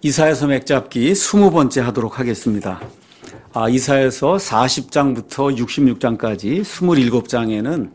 이사야서 맥잡기 20번째 하도록 하겠습니다. 이사야서 40장부터 66장까지 27장에는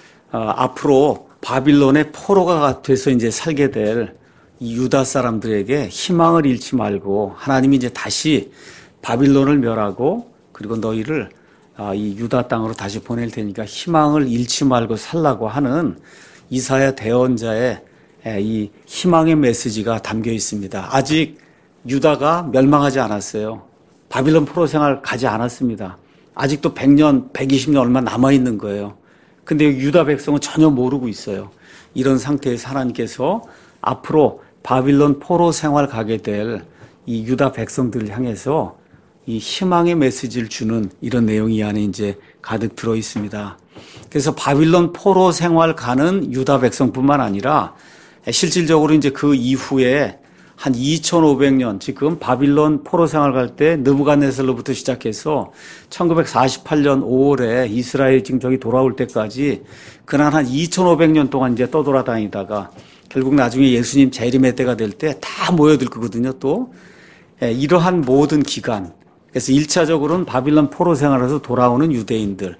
앞으로 바빌론의 포로가 돼서 이제 살게 될 이 유다 사람들에게 희망을 잃지 말고 하나님이 이제 다시 바빌론을 멸하고 그리고 너희를 이 유다 땅으로 다시 보낼 테니까 희망을 잃지 말고 살라고 하는 이사야 대언자의 이 희망의 메시지가 담겨 있습니다. 아직 유다가 멸망하지 않았어요. 바빌론 포로 생활 가지 않았습니다. 아직도 100년, 120년 얼마 남아있는 거예요. 근데 유다 백성은 전혀 모르고 있어요. 이런 상태에서 하나님께서 앞으로 바빌론 포로 생활 가게 될 이 유다 백성들을 향해서 이 희망의 메시지를 주는 이런 내용이 이 안에 이제 가득 들어 있습니다. 그래서 바빌론 포로 생활 가는 유다 백성뿐만 아니라 실질적으로 이제 그 이후에 한 2500년 지금 바빌론 포로 생활 갈 때 느부갓네살로부터 시작해서 1948년 5월에 이스라엘 지금 저기 돌아올 때까지 그날 한 2500년 동안 이제 떠돌아다니다가 결국 나중에 예수님 재림의 때가 될 때 다 모여들 거거든요. 또 이러한 모든 기간, 그래서 1차적으로는 바빌론 포로 생활에서 돌아오는 유대인들,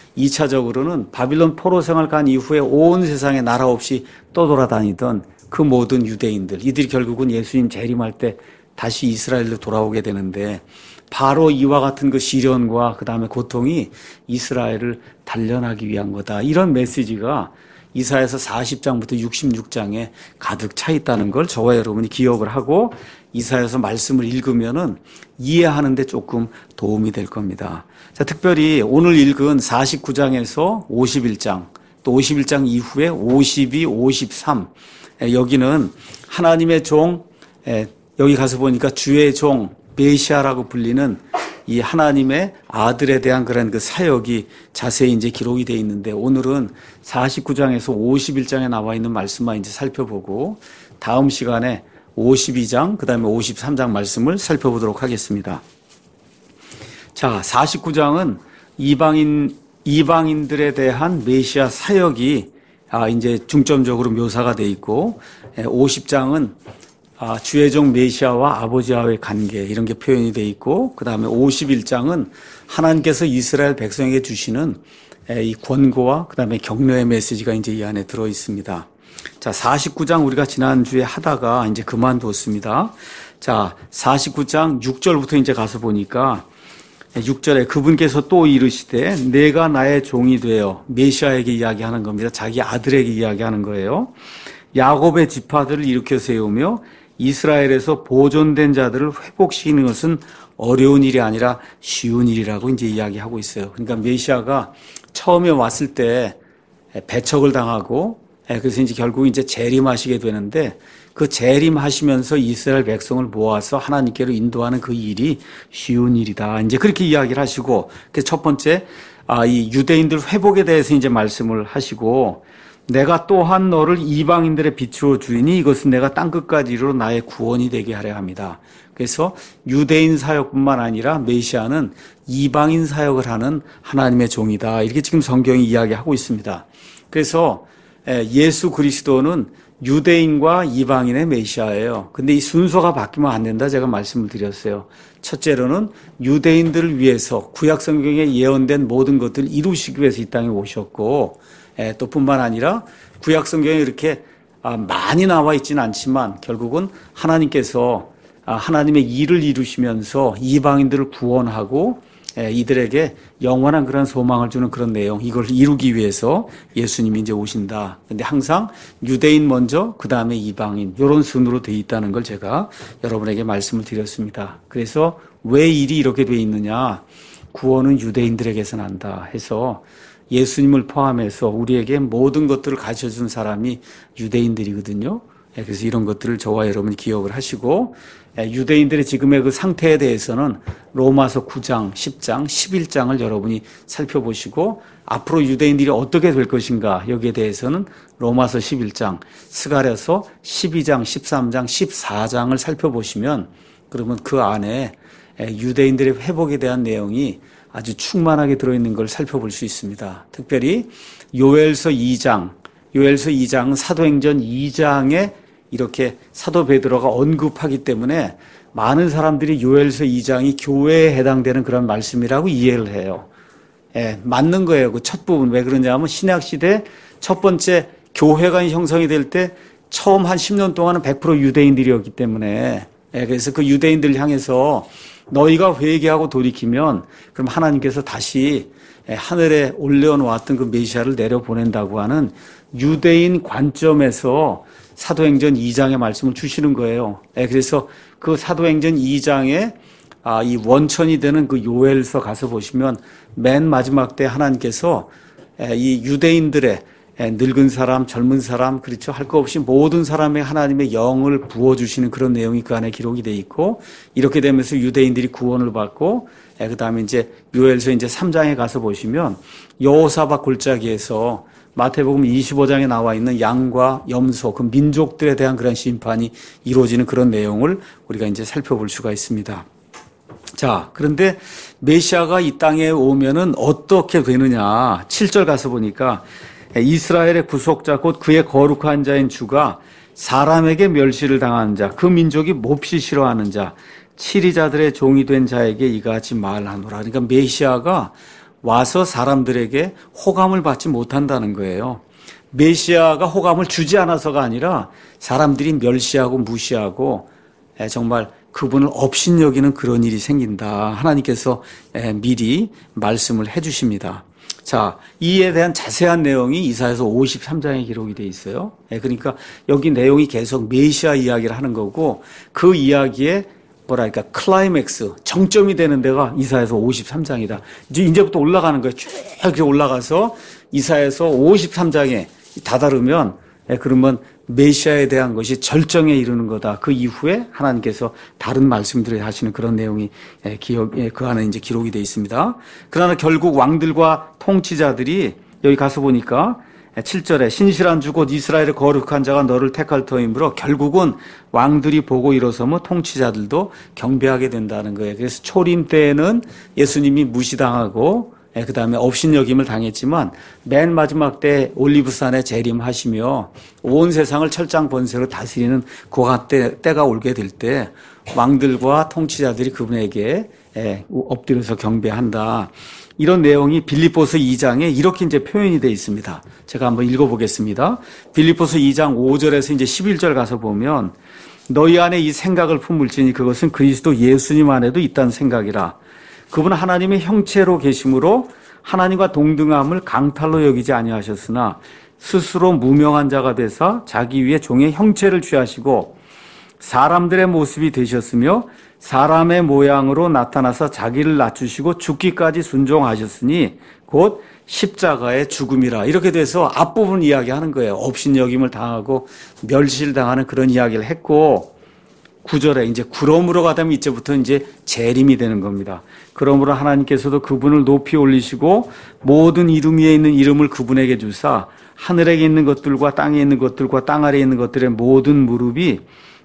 2차적으로는 바빌론 포로 생활 간 이후에 온 세상에 나라 없이 떠돌아다니던 그 모든 유대인들, 이들이 결국은 예수님 재림할 때 다시 이스라엘로 돌아오게 되는데 바로 이와 같은 그 시련과 그 다음에 고통이 이스라엘을 단련하기 위한 거다. 이런 메시지가 이사야서 40장부터 66장에 가득 차 있다는 걸 저와 여러분이 기억을 하고 이사야서 말씀을 읽으면은 이해하는 데 조금 도움이 될 겁니다. 자, 특별히 오늘 읽은 49장에서 51장, 또 51장 이후에 52, 53, 여기는 하나님의 종, 여기 가서 보니까 주의 종, 메시아라고 불리는 이 하나님의 아들에 대한 그런 그 사역이 자세히 이제 기록이 되어 있는데 오늘은 49장에서 51장에 나와 있는 말씀만 이제 살펴보고 다음 시간에 52장, 그 다음에 53장 말씀을 살펴보도록 하겠습니다. 자, 49장은 이방인들에 대한 메시아 사역이 이제 중점적으로 묘사가 되어 있고 50장은 주의 종 메시아와 아버지와의 관계 이런 게 표현이 되어 있고 그 다음에 51장은 하나님께서 이스라엘 백성에게 주시는 이 권고와 그 다음에 격려의 메시지가 이제 이 안에 들어 있습니다. 자, 49장 우리가 지난주에 하다가 이제 그만뒀습니다. 자, 49장 6절부터 이제 가서 보니까 6절에 그분께서 또 이르시되 내가 나의 종이 되어 메시아에게 이야기하는 겁니다. 자기 아들에게 이야기하는 거예요. 야곱의 지파들을 일으켜 세우며 이스라엘에서 보존된 자들을 회복시키는 것은 어려운 일이 아니라 쉬운 일이라고 이제 이야기하고 있어요. 그러니까 메시아가 처음에 왔을 때 배척을 당하고 그래서 이제 결국 이제 재림하시게 되는데 그 재림하시면서 이스라엘 백성을 모아서 하나님께로 인도하는 그 일이 쉬운 일이다. 이제 그렇게 이야기를 하시고 그래서 첫 번째 이 유대인들 회복에 대해서 이제 말씀을 하시고 내가 또한 너를 이방인들의 빛으로 주리니 이것은 내가 땅끝까지 이르러 나의 구원이 되게 하려 합니다. 그래서 유대인 사역뿐만 아니라 메시아는 이방인 사역을 하는 하나님의 종이다. 이렇게 지금 성경이 이야기하고 있습니다. 그래서 예수 그리스도는 유대인과 이방인의 메시아예요. 근데 이 순서가 바뀌면 안 된다 제가 말씀을 드렸어요. 첫째로는 유대인들을 위해서 구약 성경에 예언된 모든 것들을 이루시기 위해서 이 땅에 오셨고 또 뿐만 아니라 구약 성경에 이렇게 많이 나와 있지는 않지만 결국은 하나님께서 하나님의 일을 이루시면서 이방인들을 구원하고 이들에게 영원한 그런 소망을 주는 그런 내용, 이걸 이루기 위해서 예수님이 이제 오신다. 근데 항상 유대인 먼저, 그 다음에 이방인, 이런 순으로 되어 있다는 걸 제가 여러분에게 말씀을 드렸습니다. 그래서 왜 일이 이렇게 되어 있느냐? 구원은 유대인들에게서 난다 해서 예수님을 포함해서 우리에게 모든 것들을 가르쳐준 사람이 유대인들이거든요. 그래서 이런 것들을 저와 여러분이 기억을 하시고 유대인들의 지금의 그 상태에 대해서는 로마서 9장, 10장, 11장을 여러분이 살펴보시고 앞으로 유대인들이 어떻게 될 것인가 여기에 대해서는 로마서 11장, 스가랴서 12장, 13장, 14장을 살펴보시면 그러면 그 안에 유대인들의 회복에 대한 내용이 아주 충만하게 들어있는 걸 살펴볼 수 있습니다. 특별히 요엘서 2장은 사도행전 2장에 이렇게 사도 베드로가 언급하기 때문에 많은 사람들이 요엘서 2장이 교회에 해당되는 그런 말씀이라고 이해를 해요. 예, 맞는 거예요. 그 첫 부분. 왜 그러냐면 신약시대 첫 번째 교회가 형성이 될 때 처음 한 10년 동안은 100% 유대인들이었기 때문에 예, 그래서 그 유대인들을 향해서 너희가 회개하고 돌이키면 그럼 하나님께서 다시 하늘에 올려놓았던 그 메시아를 내려보낸다고 하는 유대인 관점에서 사도행전 2장의 말씀을 주시는 거예요. 그래서 그 사도행전 2장에 이 원천이 되는 그 요엘서 가서 보시면 맨 마지막 때 하나님께서 이 유대인들의 늙은 사람, 젊은 사람, 그렇죠. 할 거 없이 모든 사람의 하나님의 영을 부어주시는 그런 내용이 그 안에 기록이 돼 있고, 이렇게 되면서 유대인들이 구원을 받고, 그 다음에 이제 요엘서 이제 3장에 가서 보시면 여호사밧 골짜기에서 마태복음 25장에 나와 있는 양과 염소, 그 민족들에 대한 그런 심판이 이루어지는 그런 내용을 우리가 이제 살펴볼 수가 있습니다. 자, 그런데 메시아가 이 땅에 오면은 어떻게 되느냐. 7절 가서 보니까 이스라엘의 구속자 곧 그의 거룩한 자인 주가 사람에게 멸시를 당하는 자, 그 민족이 몹시 싫어하는 자, 치리자들의 종이 된 자에게 이같이 말하노라. 그러니까 메시아가 와서 사람들에게 호감을 받지 못한다는 거예요. 메시아가 호감을 주지 않아서가 아니라 사람들이 멸시하고 무시하고 정말 그분을 업신여기는 그런 일이 생긴다. 하나님께서 미리 말씀을 해 주십니다. 자, 이에 대한 자세한 내용이 이사야서 53장에 기록이 돼 있어요. 그러니까 여기 내용이 계속 메시아 이야기를 하는 거고 그 이야기에 뭐랄까 클라이맥스, 정점이 되는 데가 이사야서 53장이다. 이제부터 올라가는 거예요. 쭉 이렇게 올라가서 이사야서 53장에 다다르면 그러면 메시아에 대한 것이 절정에 이르는 거다. 그 이후에 하나님께서 다른 말씀들을 하시는 그런 내용이 그 안에 이제 기록이 되어 있습니다. 그러나 결국 왕들과 통치자들이 여기 가서 보니까 7절에 신실한 주 곧 이스라엘의 거룩한 자가 너를 택할 터이므로 결국은 왕들이 보고 일어서면 통치자들도 경배하게 된다는 거예요. 그래서 초림 때에는 예수님이 무시당하고 그 다음에 업신여김을 당했지만 맨 마지막 때 올리브산에 재림하시며 온 세상을 철장 번세로 다스리는 고가 때가 올게 될 때 왕들과 통치자들이 그분에게 엎드려서 경배한다. 이런 내용이 빌립보서 2장에 이렇게 이제 표현이 되어 있습니다. 제가 한번 읽어보겠습니다. 빌립보서 2장 5절에서 이제 11절 가서 보면 너희 안에 이 생각을 품을지니 그것은 그리스도 예수님 안에도 있다는 생각이라. 그분은 하나님의 형체로 계심으로 하나님과 동등함을 강탈로 여기지 아니하셨으나 스스로 무명한 자가 되사 자기 위에 종의 형체를 취하시고 사람들의 모습이 되셨으며 사람의 모양으로 나타나서 자기를 낮추시고 죽기까지 순종하셨으니 곧 십자가의 죽음이라. 이렇게 돼서 앞부분 이야기하는 거예요. 업신여김을 당하고 멸시를 당하는 그런 이야기를 했고 9절에 이제 그러므로가 되면 이제부터 이제 재림이 되는 겁니다. 그러므로 하나님께서도 그분을 높이 올리시고 모든 이름 위에 있는 이름을 그분에게 주사 하늘에 있는 것들과 땅에 있는 것들과 땅 아래에 있는 것들의 모든 무릎이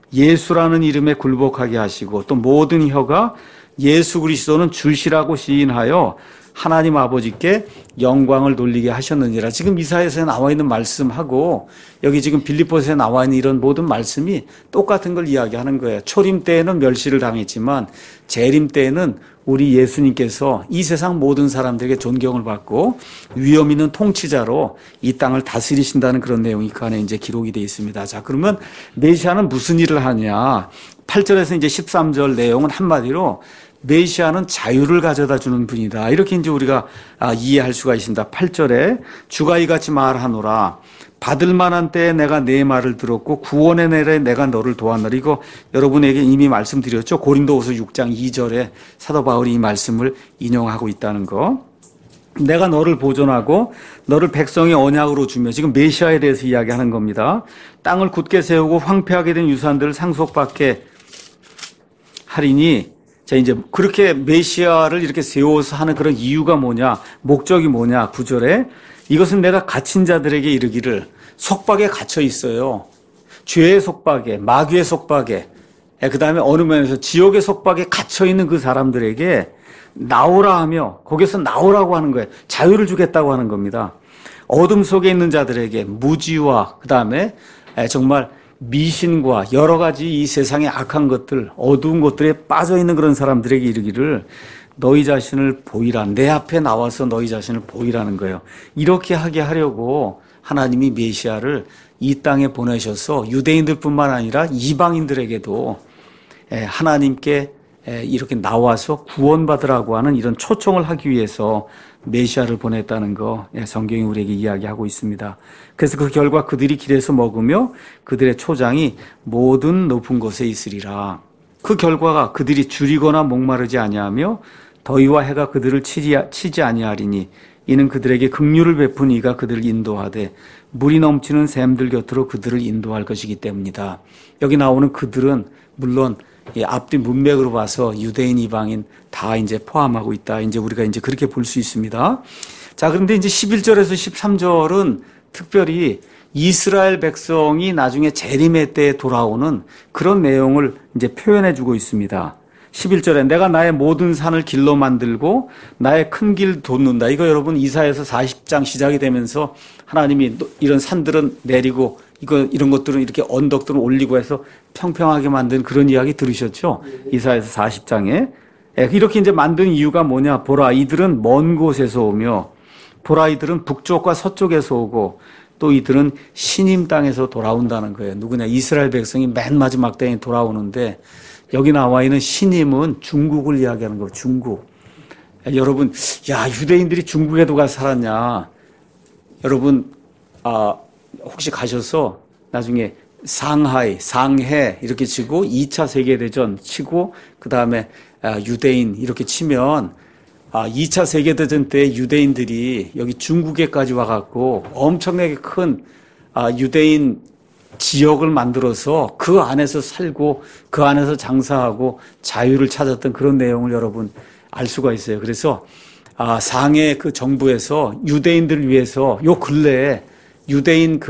예수라는 이름에 굴복하게 하시고 또 모든 혀가 예수 그리스도는 주시라고 시인하여 하나님 아버지께 영광을 돌리게 하셨느니라. 지금 이사야서에 나와 있는 말씀하고 여기 지금 빌립보서에 나와 있는 이런 모든 말씀이 똑같은 걸 이야기하는 거예요. 초림 때에는 멸시를 당했지만 재림 때에는 우리 예수님께서 이 세상 모든 사람들에게 존경을 받고 위엄 있는 통치자로 이 땅을 다스리신다는 그런 내용이 그 안에 이제 기록이 되어 있습니다. 자, 그러면 메시아는 무슨 일을 하냐? 8절에서 이제 13절 내용은 한마디로 메시아는 자유를 가져다 주는 분이다. 이렇게 이제 우리가 이해할 수가 있습니다. 8절에 주가 이같이 말하노라. 받을 만한 때에 내가 내 말을 들었고 구원의 날에 내가 너를 도왔노라. 이거 여러분에게 이미 말씀드렸죠. 고린도후서 6장 2절에 사도 바울이 이 말씀을 인용하고 있다는 거. 내가 너를 보존하고 너를 백성의 언약으로 주며 지금 메시아에 대해서 이야기하는 겁니다. 땅을 굳게 세우고 황폐하게 된 유산들을 상속받게 하리니 자, 이제 그렇게 메시아를 이렇게 세워서 하는 그런 이유가 뭐냐, 목적이 뭐냐, 9절에 이것은 내가 갇힌 자들에게 이르기를 속박에 갇혀 있어요. 죄의 속박에, 마귀의 속박에, 그 다음에 어느 면에서 지옥의 속박에 갇혀 있는 그 사람들에게 나오라 하며 거기서 나오라고 하는 거예요. 자유를 주겠다고 하는 겁니다. 어둠 속에 있는 자들에게 무지와 그 다음에 정말 미신과 여러 가지 이 세상의 악한 것들, 어두운 것들에 빠져 있는 그런 사람들에게 이르기를 너희 자신을 보이라. 내 앞에 나와서 너희 자신을 보이라는 거예요. 이렇게 하게 하려고 하나님이 메시아를 이 땅에 보내셔서 유대인들뿐만 아니라 이방인들에게도 하나님께 이렇게 나와서 구원받으라고 하는 이런 초청을 하기 위해서 메시아를 보냈다는 거 성경이 우리에게 이야기하고 있습니다. 그래서 그 결과 그들이 길에서 먹으며 그들의 초장이 모든 높은 곳에 있으리라. 그 결과가 그들이 줄이거나 목마르지 아니하며 더위와 해가 그들을 치지 아니하리니 이는 그들에게 긍휼을 베푼 이가 그들을 인도하되 물이 넘치는 샘들 곁으로 그들을 인도할 것이기 때문이다. 여기 나오는 그들은 물론 앞뒤 문맥으로 봐서 유대인, 이방인 다 이제 포함하고 있다. 이제 우리가 이제 그렇게 볼 수 있습니다. 자, 그런데 이제 11절에서 13절은 특별히 이스라엘 백성이 나중에 재림의 때에 돌아오는 그런 내용을 이제 표현해 주고 있습니다. 11절에 내가 나의 모든 산을 길로 만들고 나의 큰 길 돋는다. 이거 여러분 이사야서 40장 시작이 되면서 하나님이 이런 산들은 내리고 이런 것들은 이렇게 언덕들은 올리고 해서 평평하게 만든 그런 이야기 들으셨죠? 이사야서 40장에. 이렇게 이제 만든 이유가 뭐냐? 보라, 이들은 먼 곳에서 오며 보라, 이들은 북쪽과 서쪽에서 오고 또 이들은 시님 땅에서 돌아온다는 거예요. 누구냐? 이스라엘 백성이 맨 마지막 때에 돌아오는데 여기 나와 있는 시님은 중국을 이야기하는 거예요. 중국. 여러분, 야, 유대인들이 중국에도 가서 살았냐? 여러분, 혹시 가셔서 나중에 상해 이렇게 치고 2차 세계대전 치고 그 다음에 유대인 이렇게 치면 2차 세계대전 때 유대인들이 여기 중국에까지 와갖고 엄청나게 큰 유대인 지역을 만들어서 그 안에서 살고 그 안에서 장사하고 자유를 찾았던 그런 내용을 여러분 알 수가 있어요. 그래서 상해 그 정부에서 유대인들을 위해서 요 근래에 유대인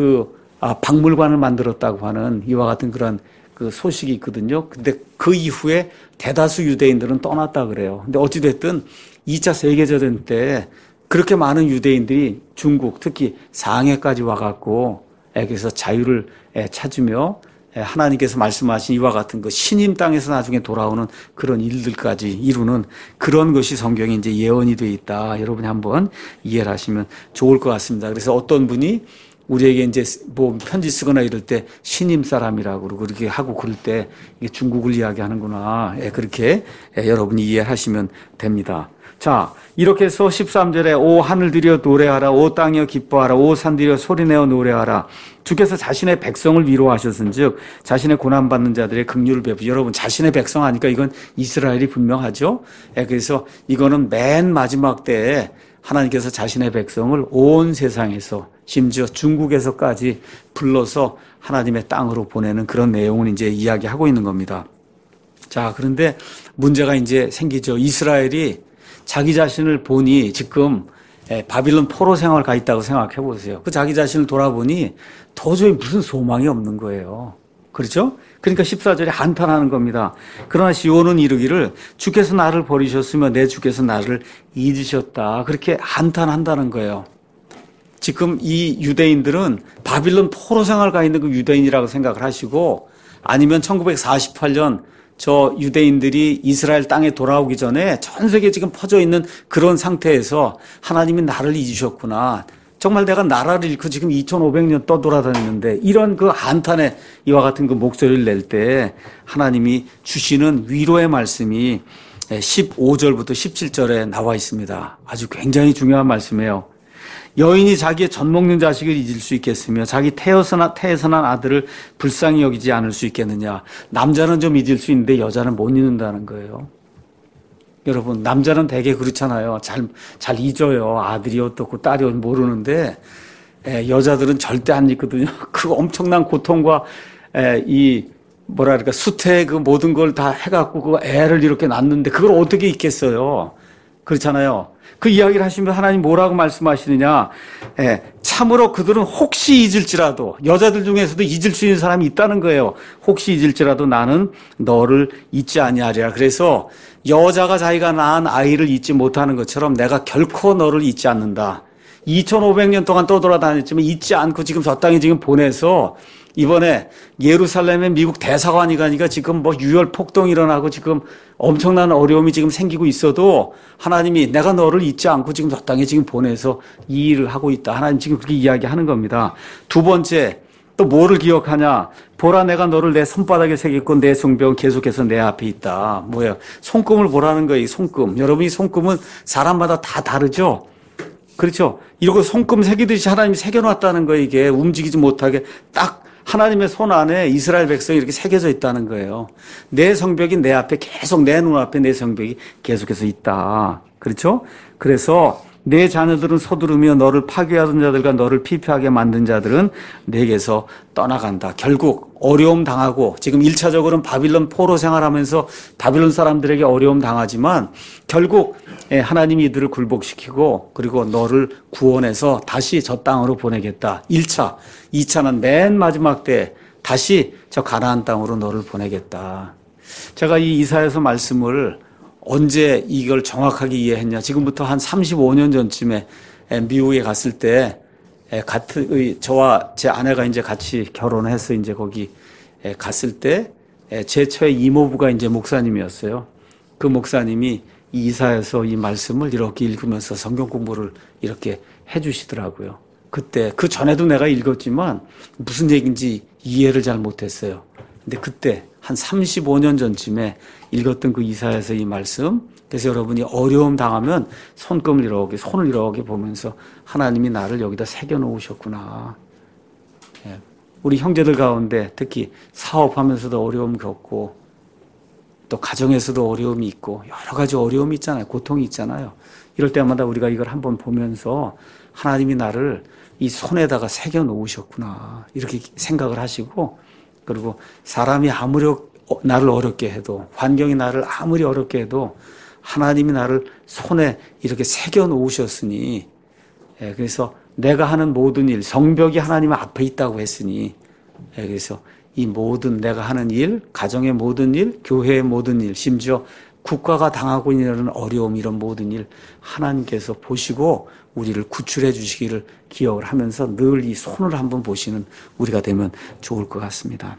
박물관을 만들었다고 하는 이와 같은 그런 그 소식이 있거든요. 근데 그 이후에 대다수 유대인들은 떠났다 그래요. 근데 어찌됐든 2차 세계대전 때 그렇게 많은 유대인들이 중국, 특히 상해까지 와갖고 그래서 자유를 찾으며 하나님께서 말씀하신 이와 같은 그 신임 땅에서 나중에 돌아오는 그런 일들까지 이루는 그런 것이 성경에 이제 예언이 되어 있다. 여러분이 한번 이해를 하시면 좋을 것 같습니다. 그래서 어떤 분이 우리에게 이제 뭐 편지 쓰거나 이럴 때 신임 사람이라고 그러고 그렇게 하고 그럴 때 이게 중국을 이야기하는구나. 그렇게 여러분이 이해하시면 됩니다. 자, 이렇게 해서 13절에 오 하늘들이여 노래하라, 오 땅이여 기뻐하라, 오 산들이여 소리내어 노래하라. 주께서 자신의 백성을 위로하셨은즉 자신의 고난받는 자들의 긍휼을 베푸. 여러분 자신의 백성 하니까 이건 이스라엘이 분명하죠. 그래서 이거는 맨 마지막 때에 하나님께서 자신의 백성을 온 세상에서 심지어 중국에서까지 불러서 하나님의 땅으로 보내는 그런 내용을 이제 이야기하고 있는 겁니다. 자, 그런데 문제가 이제 생기죠. 이스라엘이 자기 자신을 보니 지금 바빌론 포로 생활 가 있다고 생각해 보세요. 그 자기 자신을 돌아보니 도저히 무슨 소망이 없는 거예요. 그렇죠? 그러니까 14절에 한탄하는 겁니다. 그러나 시온은 이르기를 주께서 나를 버리셨으며 내 주께서 나를 잊으셨다. 그렇게 한탄한다는 거예요. 지금 이 유대인들은 바빌론 포로 생활 가 있는 그 유대인이라고 생각을 하시고 아니면 1948년 저 유대인들이 이스라엘 땅에 돌아오기 전에 전 세계에 지금 퍼져 있는 그런 상태에서 하나님이 나를 잊으셨구나. 정말 내가 나라를 잃고 지금 2500년 떠돌아다니는데 이런 그 한탄에 이와 같은 그 목소리를 낼 때 하나님이 주시는 위로의 말씀이 15절부터 17절에 나와 있습니다. 아주 굉장히 중요한 말씀이에요. 여인이 자기의 젖 먹는 자식을 잊을 수 있겠으며 자기 태에서 난 아들을 불쌍히 여기지 않을 수 있겠느냐. 남자는 좀 잊을 수 있는데 여자는 못 잊는다는 거예요. 여러분 남자는 되게 그렇잖아요. 잘 잊어요. 아들이 어떻고 딸이 모르는데 여자들은 절대 안 잊거든요. 그 엄청난 고통과 수태의 그 모든 걸 다 해갖고 그 애를 이렇게 낳는데 그걸 어떻게 잊겠어요. 그렇잖아요. 그 이야기를 하시면 하나님 뭐라고 말씀하시느냐. 참으로 그들은 혹시 잊을지라도 여자들 중에서도 잊을 수 있는 사람이 있다는 거예요. 혹시 잊을지라도 나는 너를 잊지 아니하리라. 그래서 여자가 자기가 낳은 아이를 잊지 못하는 것처럼 내가 결코 너를 잊지 않는다. 2500년 동안 떠돌아다녔지만 잊지 않고 지금 저 땅에 지금 보내서 이번에 예루살렘에 미국 대사관이 가니까 지금 뭐 유혈 폭동이 일어나고 지금 엄청난 어려움이 지금 생기고 있어도 하나님이 내가 너를 잊지 않고 지금 저 땅에 지금 보내서 이 일을 하고 있다. 하나님 지금 그렇게 이야기하는 겁니다. 두 번째, 또 뭐를 기억하냐? 보라, 내가 너를 내 손바닥에 새겼고 내 성벽은 계속해서 내 앞에 있다. 뭐야? 손금을 보라는 거예요. 손금. 여러분이 손금은 사람마다 다 다르죠? 그렇죠? 이러고 손금 새기듯이 하나님이 새겨놨다는 거예요. 이게 움직이지 못하게 딱 하나님의 손 안에 이스라엘 백성이 이렇게 새겨져 있다는 거예요. 내 성벽이 내 앞에 계속, 내 눈앞에 내 성벽이 계속해서 있다. 그렇죠? 그래서 내 자녀들은 서두르며 너를 파괴하던 자들과 너를 피폐하게 만든 자들은 내게서 떠나간다. 결국 어려움 당하고 지금 1차적으로는 바빌론 포로 생활하면서 바빌론 사람들에게 어려움 당하지만 결국 하나님이 이들을 굴복시키고 그리고 너를 구원해서 다시 저 땅으로 보내겠다. 1차. 2차는 맨 마지막 때 다시 저 가나안 땅으로 너를 보내겠다. 제가 이 이사야서 말씀을 언제 이걸 정확하게 이해했냐. 지금부터 한 35년 전쯤에 미국에 갔을 때 저와 제 아내가 이제 같이 결혼해서 이제 거기 갔을 때 제 처의 이모부가 이제 목사님이었어요. 그 목사님이 이 이사야서 이 말씀을 이렇게 읽으면서 성경 공부를 이렇게 해 주시더라고요. 그때 그 전에도 내가 읽었지만 무슨 얘기인지 이해를 잘 못했어요. 근데 그때 한 35년 전쯤에 읽었던 그 이사야서 이 말씀. 그래서 여러분이 어려움 당하면 손을 이렇게 보면서 하나님이 나를 여기다 새겨 놓으셨구나. 우리 형제들 가운데 특히 사업하면서도 어려움 겪고 또 가정에서도 어려움이 있고 여러 가지 어려움이 있잖아요. 고통이 있잖아요. 이럴 때마다 우리가 이걸 한번 보면서 하나님이 나를 이 손에다가 새겨 놓으셨구나. 이렇게 생각을 하시고 그리고 사람이 아무리 나를 어렵게 해도 환경이 나를 아무리 어렵게 해도 하나님이 나를 손에 이렇게 새겨 놓으셨으니 그래서 내가 하는 모든 일 성벽이 하나님 앞에 있다고 했으니 그래서 이 모든 내가 하는 일 가정의 모든 일 교회의 모든 일 심지어 국가가 당하고 있는 어려움 이런 모든 일 하나님께서 보시고 우리를 구출해 주시기를 기억을 하면서 늘 이 손을 한번 보시는 우리가 되면 좋을 것 같습니다.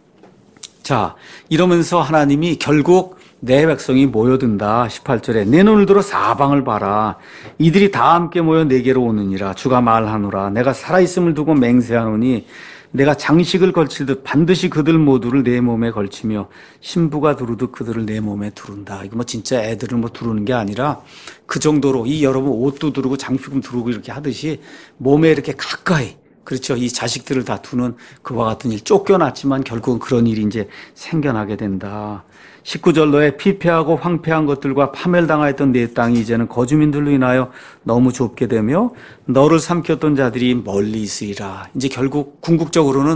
자, 이러면서 하나님이 결국 내 백성이 모여든다. 18절에 내 눈을 들어 사방을 봐라. 이들이 다 함께 모여 내게로 오느니라. 주가 말하노라. 내가 살아있음을 두고 맹세하노니 내가 장식을 걸치듯 반드시 그들 모두를 내 몸에 걸치며 신부가 두르듯 그들을 내 몸에 두른다. 이거 뭐 진짜 애들을 뭐 두르는 게 아니라 그 정도로 이 여러분 옷도 두르고 장식금 두르고 이렇게 하듯이 몸에 이렇게 가까이 그렇죠. 이 자식들을 다투는 그와 같은 일 쫓겨났지만 결국은 그런 일이 이제 생겨나게 된다. 19절 너의 피폐하고 황폐한 것들과 파멸당하였던 내 땅이 이제는 거주민들로 인하여 너무 좁게 되며 너를 삼켰던 자들이 멀리 있으리라. 이제 결국 궁극적으로는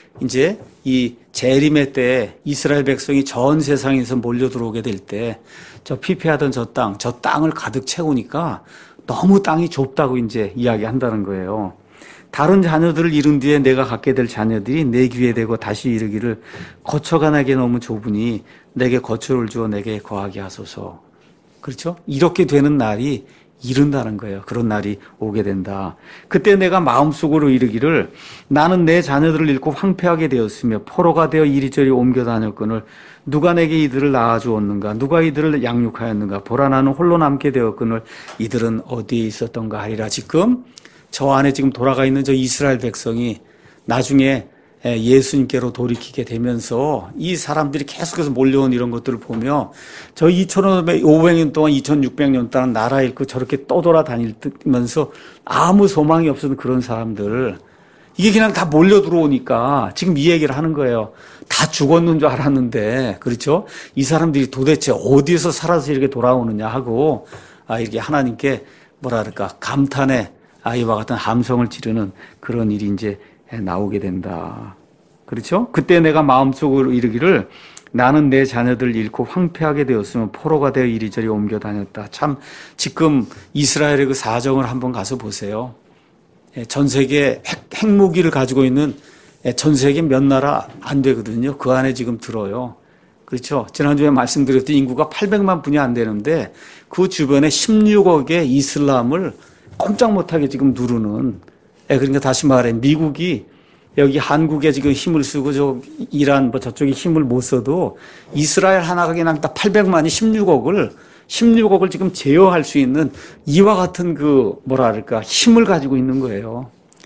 이제 이 재림의 때 이스라엘 백성이 전 세상에서 몰려 들어오게 될 때 저 피폐하던 저 땅을 가득 채우니까 너무 땅이 좁다고 이제 이야기한다는 거예요. 다른 자녀들을 이룬 뒤에 내가 갖게 될 자녀들이 내 귀에 대고 다시 이르기를 거처가 내게 너무 좁으니 내게 거처를 주어 내게 거하게 하소서. 그렇죠? 이렇게 되는 날이 이른다는 거예요. 그런 날이 오게 된다. 그때 내가 마음속으로 이르기를 나는 내 자녀들을 잃고 황폐하게 되었으며 포로가 되어 이리저리 옮겨 다녔거늘 누가 내게 이들을 낳아주었는가 누가 이들을 양육하였는가 보라 나는 홀로 남게 되었거늘 이들은 어디에 있었던가 하리라. 지금 저 안에 지금 돌아가 있는 저 이스라엘 백성이 나중에 예수님께로 돌이키게 되면서 이 사람들이 계속해서 몰려온 이런 것들을 보며 저 2500년 동안 2600년 동안 나라 잃고 저렇게 떠돌아다니면서 아무 소망이 없었던 그런 사람들 이게 그냥 다 몰려 들어오니까 지금 이 얘기를 하는 거예요. 다 죽었는 줄 알았는데 그렇죠? 이 사람들이 도대체 어디에서 살아서 이렇게 돌아오느냐 하고 이렇게 하나님께 뭐랄까 감탄의 이와 같은 함성을 지르는 그런 일이 이제 나오게 된다. 그렇죠? 그때 내가 마음속으로 이르기를 나는 내 자녀들을 잃고 황폐하게 되었으면 포로가 되어 이리저리 옮겨 다녔다. 참 지금 이스라엘의 그 사정을 한번 가서 보세요. 전 세계 핵무기를 가지고 있는 전 세계 몇 나라 안 되거든요. 그 안에 지금 들어요. 그렇죠? 지난주에 말씀드렸던 인구가 800만 분이 안 되는데 그 주변에 16억의 이슬람을 꼼짝 못하게 지금 누르는. 그러니까 다시 말해 미국이 여기 한국에 지금 힘을 쓰고 저 이란 뭐 저쪽에 힘을 못 써도 이스라엘 하나가 그냥 딱 800만이 16억을 지금 제어할 수 있는 이와 같은 그 뭐랄까 힘을 가지고 있는 거예요.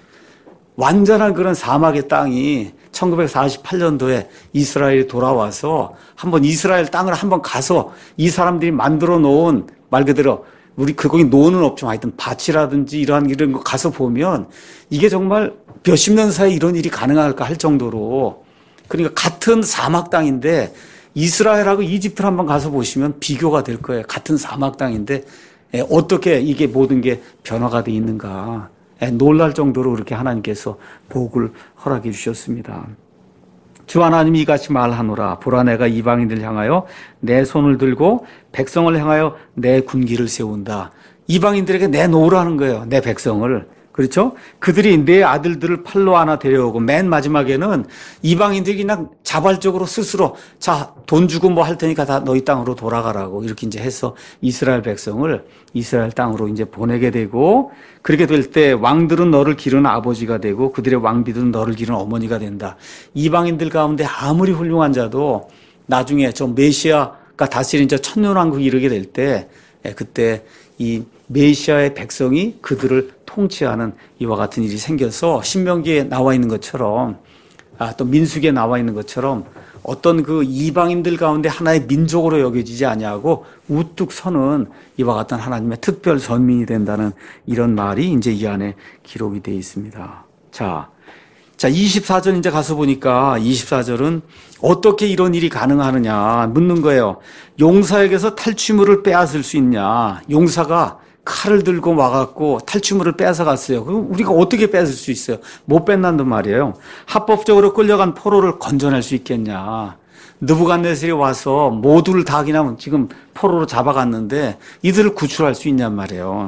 완전한 그런 사막의 땅이 1948년도에 이스라엘이 돌아와서 한번 이스라엘 땅을 한번 가서 이 사람들이 만들어 놓은 말 그대로 우리 거기 노는 없지만 하여튼 밭이라든지 이런 거 가서 보면 이게 정말 몇십 년 사이에 이런 일이 가능할까 할 정도로 그러니까 같은 사막 땅인데 이스라엘하고 이집트를 한번 가서 보시면 비교가 될 거예요. 같은 사막 땅인데 어떻게 이게 모든 게 변화가 돼 있는가. 놀랄 정도로 그렇게 하나님께서 복을 허락해 주셨습니다. 주 하나님이 이같이 말하노라. 보라 내가 이방인들 향하여 내 손을 들고 백성을 향하여 내 군기를 세운다. 이방인들에게 내놓으라는 거예요. 내 백성을. 그렇죠? 그들이 내 아들들을 팔로 하나 데려오고 맨 마지막에는 이방인들이 그냥 자발적으로 스스로 자, 돈 주고 뭐 할 테니까 다 너희 땅으로 돌아가라고 이렇게 이제 해서 이스라엘 백성을 이스라엘 땅으로 이제 보내게 되고 그렇게 될 때 왕들은 너를 기르는 아버지가 되고 그들의 왕비들은 너를 기르는 어머니가 된다. 이방인들 가운데 아무리 훌륭한 자도 나중에 저 메시아가 다스리는 저 천년왕국이 이르게 될 때 그때 이 메시아의 백성이 그들을 통치하는 이와 같은 일이 생겨서 신명기에 나와 있는 것처럼 또 민수기에 나와 있는 것처럼 어떤 그 이방인들 가운데 하나의 민족으로 여겨지지 아니하고 우뚝 서는 이와 같은 하나님의 특별 선민이 된다는 이런 말이 이제 이 안에 기록이 되어 있습니다. 자, 24절 이제 가서 보니까 24절은 어떻게 이런 일이 가능하느냐 묻는 거예요. 용사에게서 탈취물을 빼앗을 수 있냐. 용사가 칼을 들고 와갖고 탈취물을 빼앗아갔어요. 그럼 우리가 어떻게 뺏을 수 있어요? 못 뺏는단 말이에요. 합법적으로 끌려간 포로를 건져낼 수 있겠냐. 느부갓네살이 와서 모두를 다 그냥 지금 포로로 잡아갔는데 이들을 구출할 수 있냔 말이에요.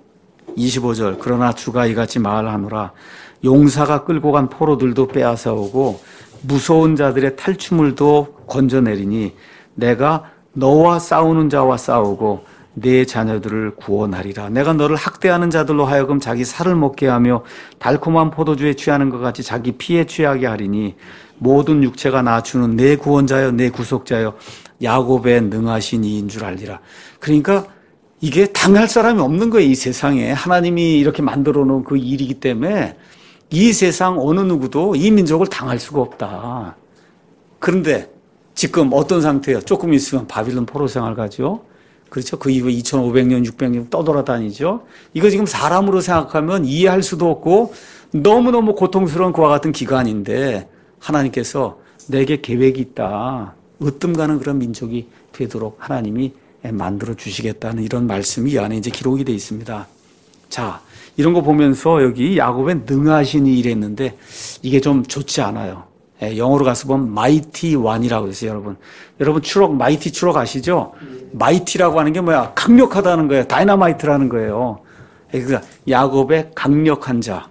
25절 그러나 주가 이같이 말하노라. 용사가 끌고 간 포로들도 빼앗아 오고 무서운 자들의 탈취물도 건져내리니 내가 너와 싸우는 자와 싸우고 내 자녀들을 구원하리라. 내가 너를 학대하는 자들로 하여금 자기 살을 먹게 하며 달콤한 포도주에 취하는 것 같이 자기 피에 취하게 하리니 모든 육체가 낮추는 내 구원자여 내 구속자여 야곱의 능하신 이인 줄 알리라. 그러니까 이게 당할 사람이 없는 거예요. 이 세상에 하나님이 이렇게 만들어 놓은 그 일이기 때문에 이 세상 어느 누구도 이 민족을 당할 수가 없다. 그런데 지금 어떤 상태예요? 조금 있으면 바빌론 포로 생활 가죠. 그렇죠? 그 이후에 2500년, 600년 떠돌아다니죠. 이거 지금 사람으로 생각하면 이해할 수도 없고 너무너무 고통스러운 그와 같은 기간인데 하나님께서 내게 계획이 있다. 으뜸 가는 그런 민족이 되도록 하나님이 만들어 주시겠다는 이런 말씀이 이 안에 이제 기록이 되어 있습니다. 자, 이런 거 보면서 여기 야곱의 능하신 이 이랬는데 이게 좀 좋지 않아요. 영어로 가서 보면 mighty one이라고 했어요, 여러분 추록, 마이티 추록 아시죠? 마이티라고 하는 게 뭐야? 강력하다는 거예요. 다이너마이트라는 거예요. 그러니까 야곱의 강력한 자.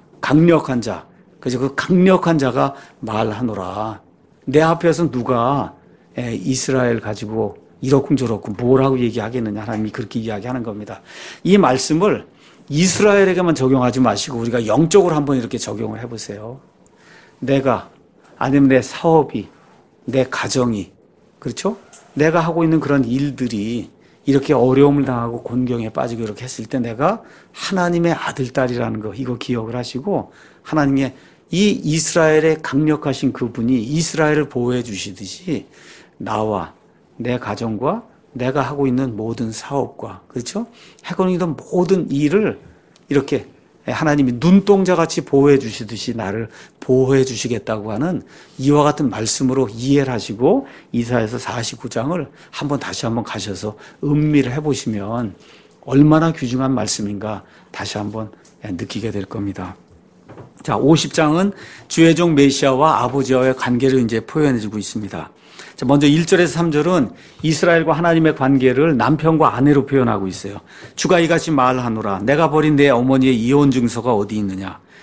그래서 그 강력한 자가 말하노라. 내 앞에서 누가 이스라엘 가지고 이렇쿵저렇쿵 뭐라고 얘기하겠느냐. 하나님이 그렇게 이야기하는 겁니다. 이 말씀을 이스라엘에게만 적용하지 마시고 우리가 영적으로 한번 이렇게 적용을 해보세요. 내가 아니면 내 사업이, 내 가정이, 그렇죠? 내가 하고 있는 그런 일들이 이렇게 어려움을 당하고 곤경에 빠지고 이렇게 했을 때 내가 하나님의 아들, 딸이라는 거 이거 기억을 하시고 하나님의 이 이스라엘의 강력하신 그분이 이스라엘을 보호해 주시듯이 나와 내 가정과 내가 하고 있는 모든 사업과 그렇죠? 하고 있는 모든 일을 이렇게 하나님이 눈동자같이 보호해 주시듯이 나를 보호해 주시겠다고 하는 이와 같은 말씀으로 이해를 하시고 이사야서 49장을 다시 한번 가셔서 음미를 해보시면 얼마나 귀중한 말씀인가 다시 한번 느끼게 될 겁니다. 자, 50장은 주의 종 메시아와 아버지와의 관계를 이제 표현해주고 있습니다. 자, 먼저 1절에서 3절은 이스라엘과 하나님의 관계를 남편과 아내로 표현하고 있어요. 주가 이같이 말하노라. 내가 버린 내 어머니의 이혼 증서가 어디 있느냐.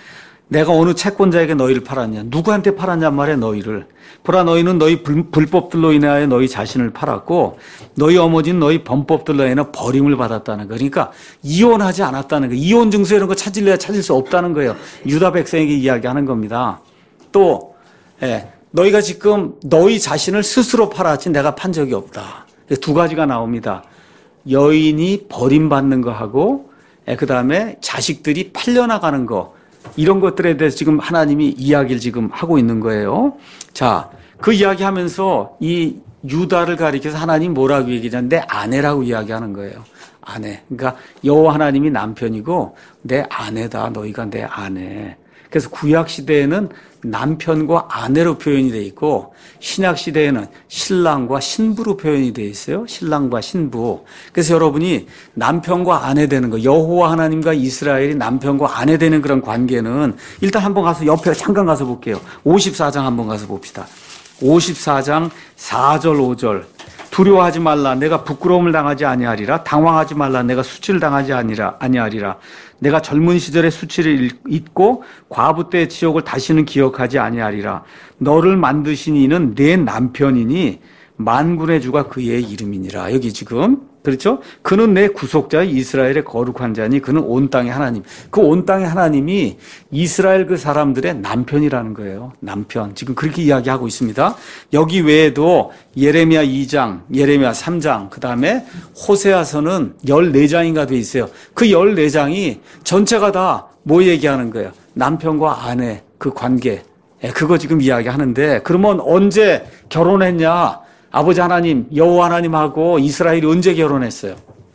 내가 어느 채권자에게 너희를 팔았냐? 누구한테 팔았냔 말이야, 너희를. 보라, 너희는 너희 불법들로 인하여 너희 자신을 팔았고 너희 어머니는 너희 범법들로 인하여 버림을 받았다는 거. 그러니까 이혼하지 않았다는 거. 이혼 증서 이런 거 찾으려야 찾을 수 없다는 거예요. 유다 백성에게 이야기하는 겁니다. 또 너희가 지금 너희 자신을 스스로 팔았지 내가 판 적이 없다. 두 가지가 나옵니다. 여인이 버림받는 거하고 그 다음에 자식들이 팔려나가는 거, 이런 것들에 대해서 지금 하나님이 이야기를 지금 하고 있는 거예요. 자, 그 이야기 하면서 이 유다를 가리켜서 하나님 뭐라고 얘기하냐? 내 아내라고 이야기하는 거예요. 아내. 그러니까 여호와 하나님이 남편이고 내 아내다. 너희가 내 아내. 그래서 구약 시대에는 남편과 아내로 표현이 돼 있고 신약 시대에는 신랑과 신부로 표현이 돼 있어요. 신랑과 신부. 그래서 여러분이 남편과 아내 되는 거, 여호와 하나님과 이스라엘이 남편과 아내 되는 그런 관계는 일단 한번 가서 옆에 잠깐 가서 볼게요. 54장 한번 가서 봅시다. 54장 4절 5절. 두려워하지 말라. 내가 부끄러움을 당하지 아니하리라. 당황하지 말라. 내가 수치를 당하지 아니하리라. 내가 젊은 시절의 수치를 잊고 과부 때의 치욕을 다시는 기억하지 아니하리라. 너를 만드신 이는 내 남편이니 만군의 주가 그의 이름이니라. 여기 지금 그렇죠? 그는 내 구속자 이스라엘의 거룩한 자니 그는 온 땅의 하나님. 그 온 땅의 하나님이 이스라엘 그 사람들의 남편이라는 거예요. 남편. 지금 그렇게 이야기하고 있습니다. 여기 외에도 예레미야 2장, 예레미야 3장, 그 다음에 호세아서는 14장인가 돼 있어요. 그 14장이 전체가 다 뭐 얘기하는 거예요? 남편과 아내 그 관계. 그거 지금 이야기하는데 그러면 언제 결혼했냐? 아버지 하나님, 여호와 하나님하고 이스라엘이 언제 결혼했어요?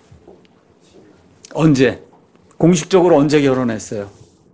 언제? 공식적으로 언제 결혼했어요?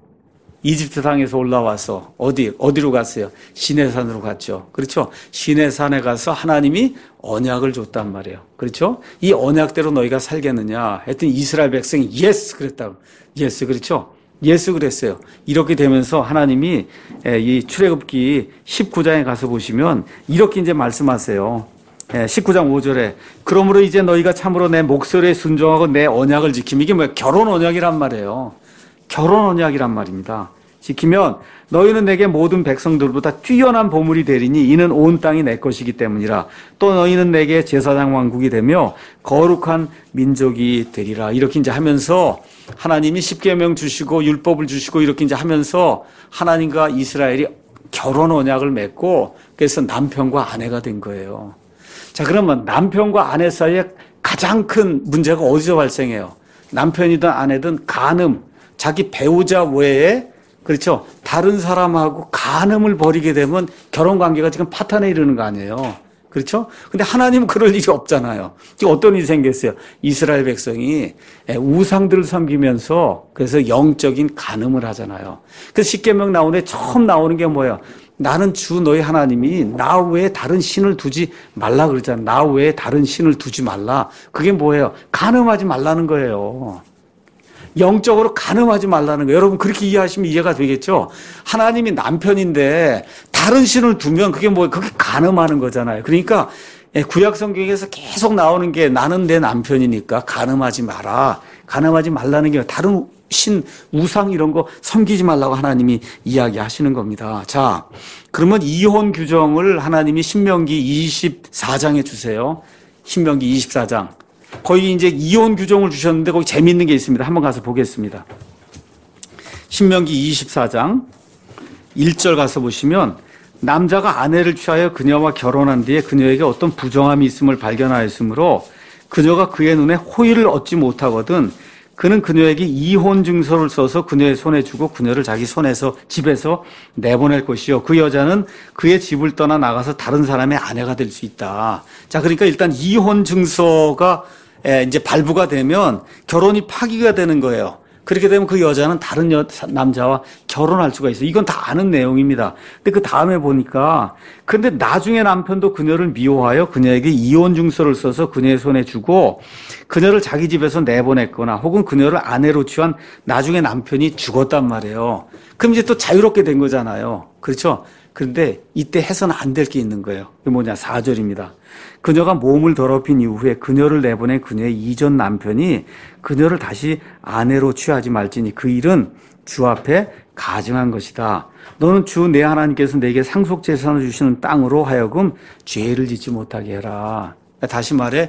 이집트 땅에서 올라와서 어디로 갔어요? 시내산으로 갔죠. 그렇죠? 시내산에 가서 하나님이 언약을 줬단 말이에요. 그렇죠? 이 언약대로 너희가 살겠느냐? 했더니 이스라엘 백성이 예스 그랬다고. 예스 그렇죠? 예스 그랬어요. 이렇게 되면서 하나님이 이 출애굽기 19장에 가서 보시면 이렇게 이제 말씀하세요. 19장 5절에 그러므로 이제 너희가 참으로 내 목소리에 순종하고 내 언약을 지키면, 이게 뭐야? 결혼 언약이란 말이에요. 결혼 언약이란 말입니다. 지키면 너희는 내게 모든 백성들보다 뛰어난 보물이 되리니 이는 온 땅이 내 것이기 때문이라. 또 너희는 내게 제사장 왕국이 되며 거룩한 민족이 되리라. 이렇게 이제 하면서 하나님이 십계명 주시고 율법을 주시고 이렇게 이제 하면서 하나님과 이스라엘이 결혼 언약을 맺고 그래서 남편과 아내가 된 거예요. 자, 그러면 남편과 아내 사이에 가장 큰 문제가 어디서 발생해요? 남편이든 아내든 간음, 자기 배우자 외에 그렇죠? 다른 사람하고 간음을 벌이게 되면 결혼 관계가 지금 파탄에 이르는 거 아니에요? 그렇죠? 근데 하나님은 그럴 일이 없잖아요. 지금 어떤 일이 생겼어요? 이스라엘 백성이 우상들을 섬기면서 그래서 영적인 간음을 하잖아요. 그래서 십계명 나오는데 처음 나오는 게 뭐예요? 나는 주 너희 하나님이 나 외에 다른 신을 두지 말라 그러잖아요. 나 외에 다른 신을 두지 말라. 그게 뭐예요? 간음하지 말라는 거예요. 영적으로 간음하지 말라는 거예요. 여러분 그렇게 이해하시면 이해가 되겠죠? 하나님이 남편인데 다른 신을 두면 그게 뭐예요? 그게 간음하는 거잖아요. 그러니까 구약 성경에서 계속 나오는 게 나는 내 남편이니까 간음하지 마라. 간음하지 말라는 게 다른 신, 우상 이런 거 섬기지 말라고 하나님이 이야기하시는 겁니다. 자, 그러면 이혼 규정을 하나님이 신명기 24장에 주세요. 신명기 24장. 거기 이제 이혼 규정을 주셨는데 거기 재미있는 게 있습니다. 한번 가서 보겠습니다. 신명기 24장 1절 가서 보시면 남자가 아내를 취하여 그녀와 결혼한 뒤에 그녀에게 어떤 부정함이 있음을 발견하였으므로 그녀가 그의 눈에 호의를 얻지 못하거든 그는 그녀에게 이혼 증서를 써서 그녀의 손에 주고 그녀를 자기 집에서 내보낼 것이요. 그 여자는 그의 집을 떠나 나가서 다른 사람의 아내가 될 수 있다. 자, 그러니까 일단 이혼 증서가 이제 발부가 되면 결혼이 파기가 되는 거예요. 그렇게 되면 그 여자는 다른 남자와 결혼할 수가 있어요. 이건 다 아는 내용입니다. 근데 그 다음에 보니까 근데 나중에 남편도 그녀를 미워하여 그녀에게 이혼 증서를 써서 그녀의 손에 주고 그녀를 자기 집에서 내보냈거나 혹은 그녀를 아내로 취한 나중에 남편이 죽었단 말이에요. 그럼 이제 또 자유롭게 된 거잖아요. 그렇죠? 그런데 이때 해서는 안 될 게 있는 거예요. 그게 뭐냐? 4절입니다. 그녀가 몸을 더럽힌 이후에 그녀를 내보낸 그녀의 이전 남편이 그녀를 다시 아내로 취하지 말지니 그 일은 주 앞에 가증한 것이다. 너는 주 내 하나님께서 내게 상속재산을 주시는 땅으로 하여금 죄를 짓지 못하게 해라. 다시 말해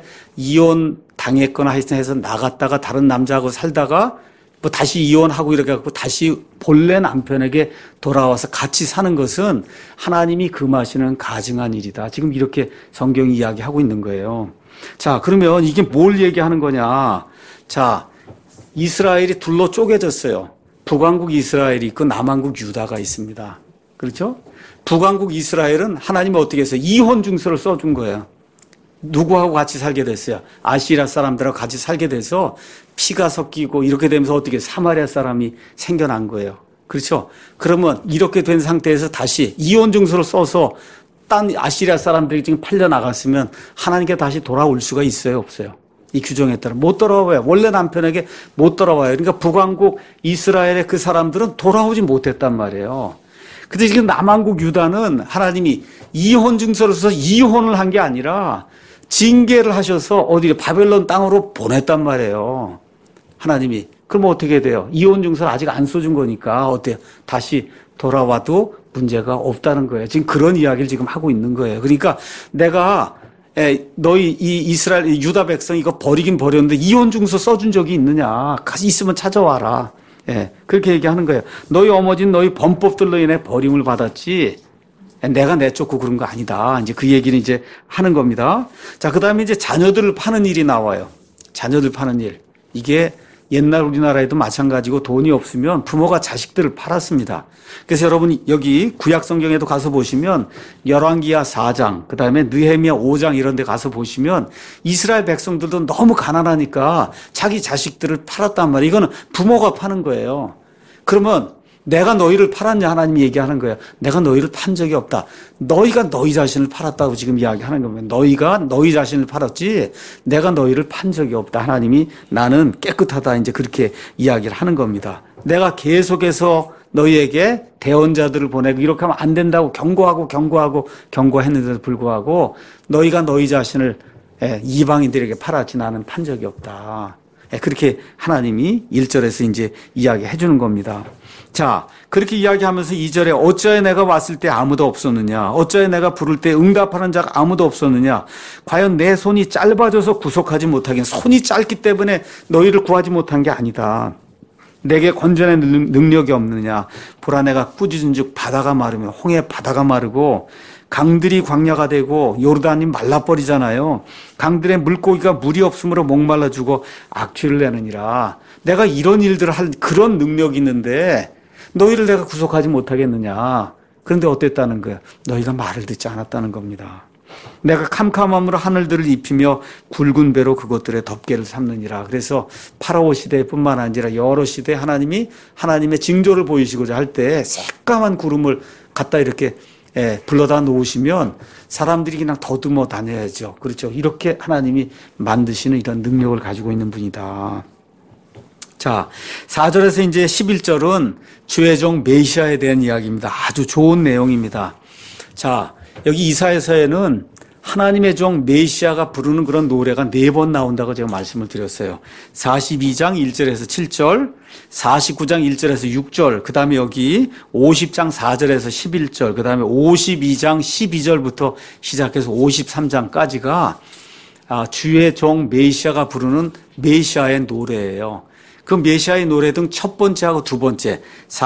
이혼 당했거나 해서 나갔다가 다른 남자하고 살다가 뭐 다시 이혼하고 이렇게 갖고 다시 본래 남편에게 돌아와서 같이 사는 것은 하나님이 금하시는 가증한 일이다. 지금 이렇게 성경이 이야기하고 있는 거예요. 자, 그러면 이게 뭘 얘기하는 거냐? 자, 이스라엘이 둘로 쪼개졌어요. 북왕국 이스라엘이 있고 남왕국 유다가 있습니다. 그렇죠? 북왕국 이스라엘은 하나님이 어떻게 했어요? 이혼 증서를 써준 거예요. 누구하고 같이 살게 됐어요? 아시라 사람들하고 같이 살게 돼서 피가 섞이고 이렇게 되면서 어떻게 사마리아 사람이 생겨난 거예요. 그렇죠? 그러면 이렇게 된 상태에서 다시 이혼 증서를 써서 딴 아시리아 사람들이 지금 팔려 나갔으면 하나님께 다시 돌아올 수가 있어요, 없어요? 이 규정에 따라 못 돌아와요. 원래 남편에게 못 돌아와요. 그러니까 북왕국 이스라엘의 그 사람들은 돌아오지 못했단 말이에요. 근데 지금 남왕국 유다는 하나님이 이혼 증서를 써서 이혼을 한 게 아니라 징계를 하셔서 어디를 바벨론 땅으로 보냈단 말이에요. 하나님이. 그럼 어떻게 돼요? 이혼 증서를 아직 안 써준 거니까 어때요? 다시 돌아와도 문제가 없다는 거예요. 지금 그런 이야기를 지금 하고 있는 거예요. 그러니까 내가 너희 이 이스라엘 유다 백성 이거 버리긴 버렸는데 이혼 증서 써준 적이 있느냐? 있으면 찾아와라. 그렇게 얘기하는 거예요. 너희 어머니는 너희 범법들로 인해 버림을 받았지. 내가 내쫓고 그런 거 아니다. 이제 그 얘기는 이제 하는 겁니다. 자, 그 다음에 이제 자녀들을 파는 일이 나와요. 자녀들 파는 일. 이게 옛날 우리나라에도 마찬가지고 돈이 없으면 부모가 자식들을 팔았습니다. 그래서 여러분 여기 구약 성경에도 가서 보시면 열왕기하 4장, 그 다음에 느헤미야 5장 이런 데 가서 보시면 이스라엘 백성들도 너무 가난하니까 자기 자식들을 팔았단 말이에요. 이거는 부모가 파는 거예요. 그러면 내가 너희를 팔았냐? 하나님이 얘기하는 거예요. 내가 너희를 판 적이 없다. 너희가 너희 자신을 팔았다고 지금 이야기하는 겁니다. 너희가 너희 자신을 팔았지 내가 너희를 판 적이 없다. 하나님이 나는 깨끗하다. 이제 그렇게 이야기를 하는 겁니다. 내가 계속해서 너희에게 대언자들을 보내고 이렇게 하면 안 된다고 경고했는데도 불구하고 너희가 너희 자신을 이방인들에게 팔았지 나는 판 적이 없다. 그렇게 하나님이 1절에서 이제 이야기해 주는 겁니다. 자, 그렇게 이야기하면서 2절에 어찌하여 내가 왔을 때 아무도 없었느냐? 어찌하여 내가 부를 때 응답하는 자가 아무도 없었느냐? 과연 내 손이 짧아져서 구속하지 못하긴 손이 짧기 때문에 너희를 구하지 못한 게 아니다. 내게 건져낼 능력이 없느냐? 보라 내가 꾸짖은 즉 바다가 마르며 홍해 바다가 마르고 강들이 광야가 되고 요르단이 말라버리잖아요. 강들의 물고기가 물이 없으므로 목말라 죽어 악취를 내느니라. 내가 이런 일들을 할 그런 능력이 있는데 너희를 내가 구속하지 못하겠느냐. 그런데 어땠다는 거야? 너희가 말을 듣지 않았다는 겁니다. 내가 캄캄함으로 하늘들을 입히며 굵은 배로 그것들의 덮개를 삼느니라. 그래서 파라오 시대뿐만 아니라 여러 시대 하나님이 하나님의 징조를 보이시고자 할 때 새까만 구름을 갖다 이렇게 불러다 놓으시면 사람들이 그냥 더듬어 다녀야죠. 그렇죠. 이렇게 하나님이 만드시는 이런 능력을 가지고 있는 분이다. 자, 4절에서 이제 11절은 주의 종 메시아에 대한 이야기입니다. 아주 좋은 내용입니다. 자, 여기 이사야서에는 하나님의 종 메시아가 부르는 그런 노래가 4번 나온다고 제가 말씀을 드렸어요. 42장 1절에서 7절, 49장 1절에서 6절, 그 다음에 여기 50장 4절에서 11절, 그 다음에 52장 12절부터 시작해서 53장까지가 주의 종 메시아가 부르는 메시아의 노래예요. 그 메시아의 노래 등 첫 번째하고 두 번째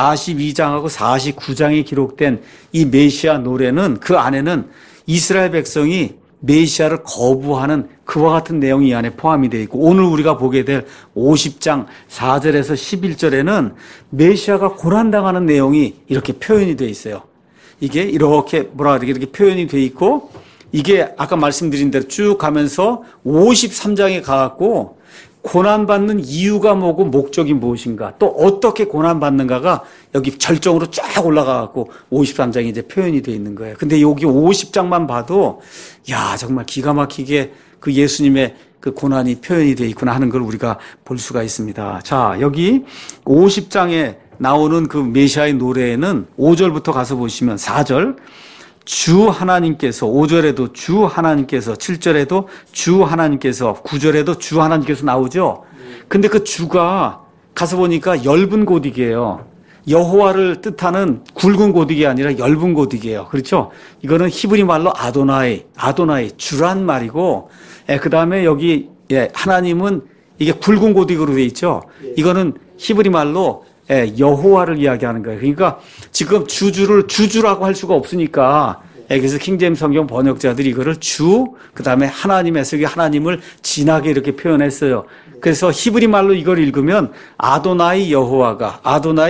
42장하고 49장에 기록된 이 메시아 노래는 그 안에는 이스라엘 백성이 메시아를 거부하는 그와 같은 내용이 이 안에 포함이 되어 있고 오늘 우리가 보게 될 50장 4절에서 11절에는 메시아가 고난당하는 내용이 이렇게 표현이 되어 있어요. 이게 이렇게 이렇게 표현이 되어 있고 이게 아까 말씀드린 대로 쭉 가면서 53장에 가갖고 고난받는 이유가 뭐고 목적이 무엇인가 또 어떻게 고난받는가가 여기 절정으로 쫙 올라가갖고 53장에 이제 표현이 되어 있는 거예요. 근데 여기 50장만 봐도 야 정말 기가 막히게 그 예수님의 그 고난이 표현이 되어 있구나 하는 걸 우리가 볼 수가 있습니다. 자, 여기 50장에 나오는 그 메시아의 노래에는 5절부터 가서 보시면 4절 주 하나님께서 5절에도 주 하나님께서 7절에도 주 하나님께서 9절에도 주 하나님께서 나오죠. 근데 그 주가 가서 보니까 엷은 고딕이에요. 여호와를 뜻하는 굵은 고딕이 아니라 엷은 고딕이에요. 그렇죠? 이거는 히브리 말로 아도나이, 주란 말이고, 그 다음에 여기, 하나님은 이게 굵은 고딕으로 돼 있죠? 이거는 히브리 말로 여호와를 이야기하는 거예요. 그러니까 지금 주주라고 할 수가 없으니까, 그래서 킹제임스 성경 번역자들이 이거를 그 다음에 하나님 해석이 하나님을 진하게 이렇게 표현했어요. 그래서 히브리 말로 이걸 읽으면 아도나이 여호와가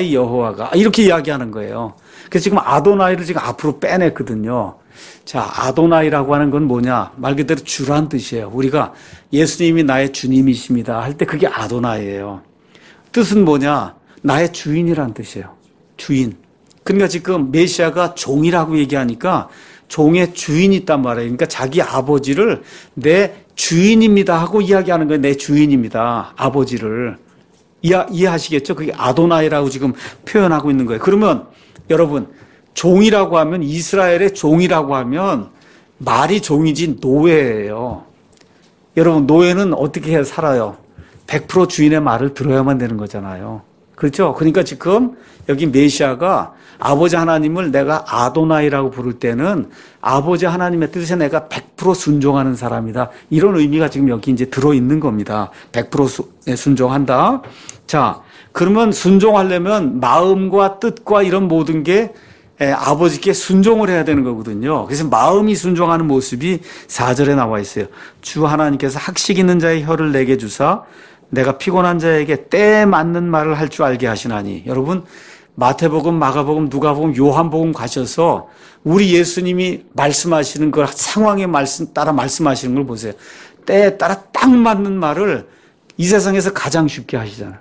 이렇게 이야기하는 거예요. 그래서 지금 아도나이를 지금 앞으로 빼냈거든요. 자, 아도나이라고 하는 건 뭐냐? 말 그대로 주란 뜻이에요. 우리가 예수님이 나의 주님이십니다 할 때 그게 아도나이예요. 뜻은 뭐냐? 나의 주인이란 뜻이에요. 주인. 그러니까 지금 메시아가 종이라고 얘기하니까 종의 주인이 있단 말이에요. 그러니까 자기 아버지를 내 주인입니다 하고 이야기하는 거예요. 내 주인입니다. 아버지를. 이해하시겠죠? 그게 아도나이라고 지금 표현하고 있는 거예요. 그러면 여러분, 종이라고 하면, 이스라엘의 종이라고 하면 말이 종이지 노예예요. 여러분, 노예는 어떻게 해야 살아요? 100% 주인의 말을 들어야만 되는 거잖아요. 그렇죠? 그러니까 지금 여기 메시아가 아버지 하나님을 내가 아도나이라고 부를 때는 아버지 하나님의 뜻에 내가 100% 순종하는 사람이다. 이런 의미가 지금 여기 이제 들어있는 겁니다. 100% 순종한다. 자, 그러면 순종하려면 마음과 뜻과 이런 모든 게 아버지께 순종을 해야 되는 거거든요. 그래서 마음이 순종하는 모습이 4절에 나와 있어요. 주 하나님께서 학식 있는 자의 혀를 내게 주사 내가 피곤한 자에게 때에 맞는 말을 할 줄 알게 하시나니. 여러분, 마태복음, 마가복음, 누가복음, 요한복음 가셔서 우리 예수님이 말씀하시는 그 상황에 따라 말씀하시는 걸 보세요. 때에 따라 딱 맞는 말을 이 세상에서 가장 쉽게 하시잖아요.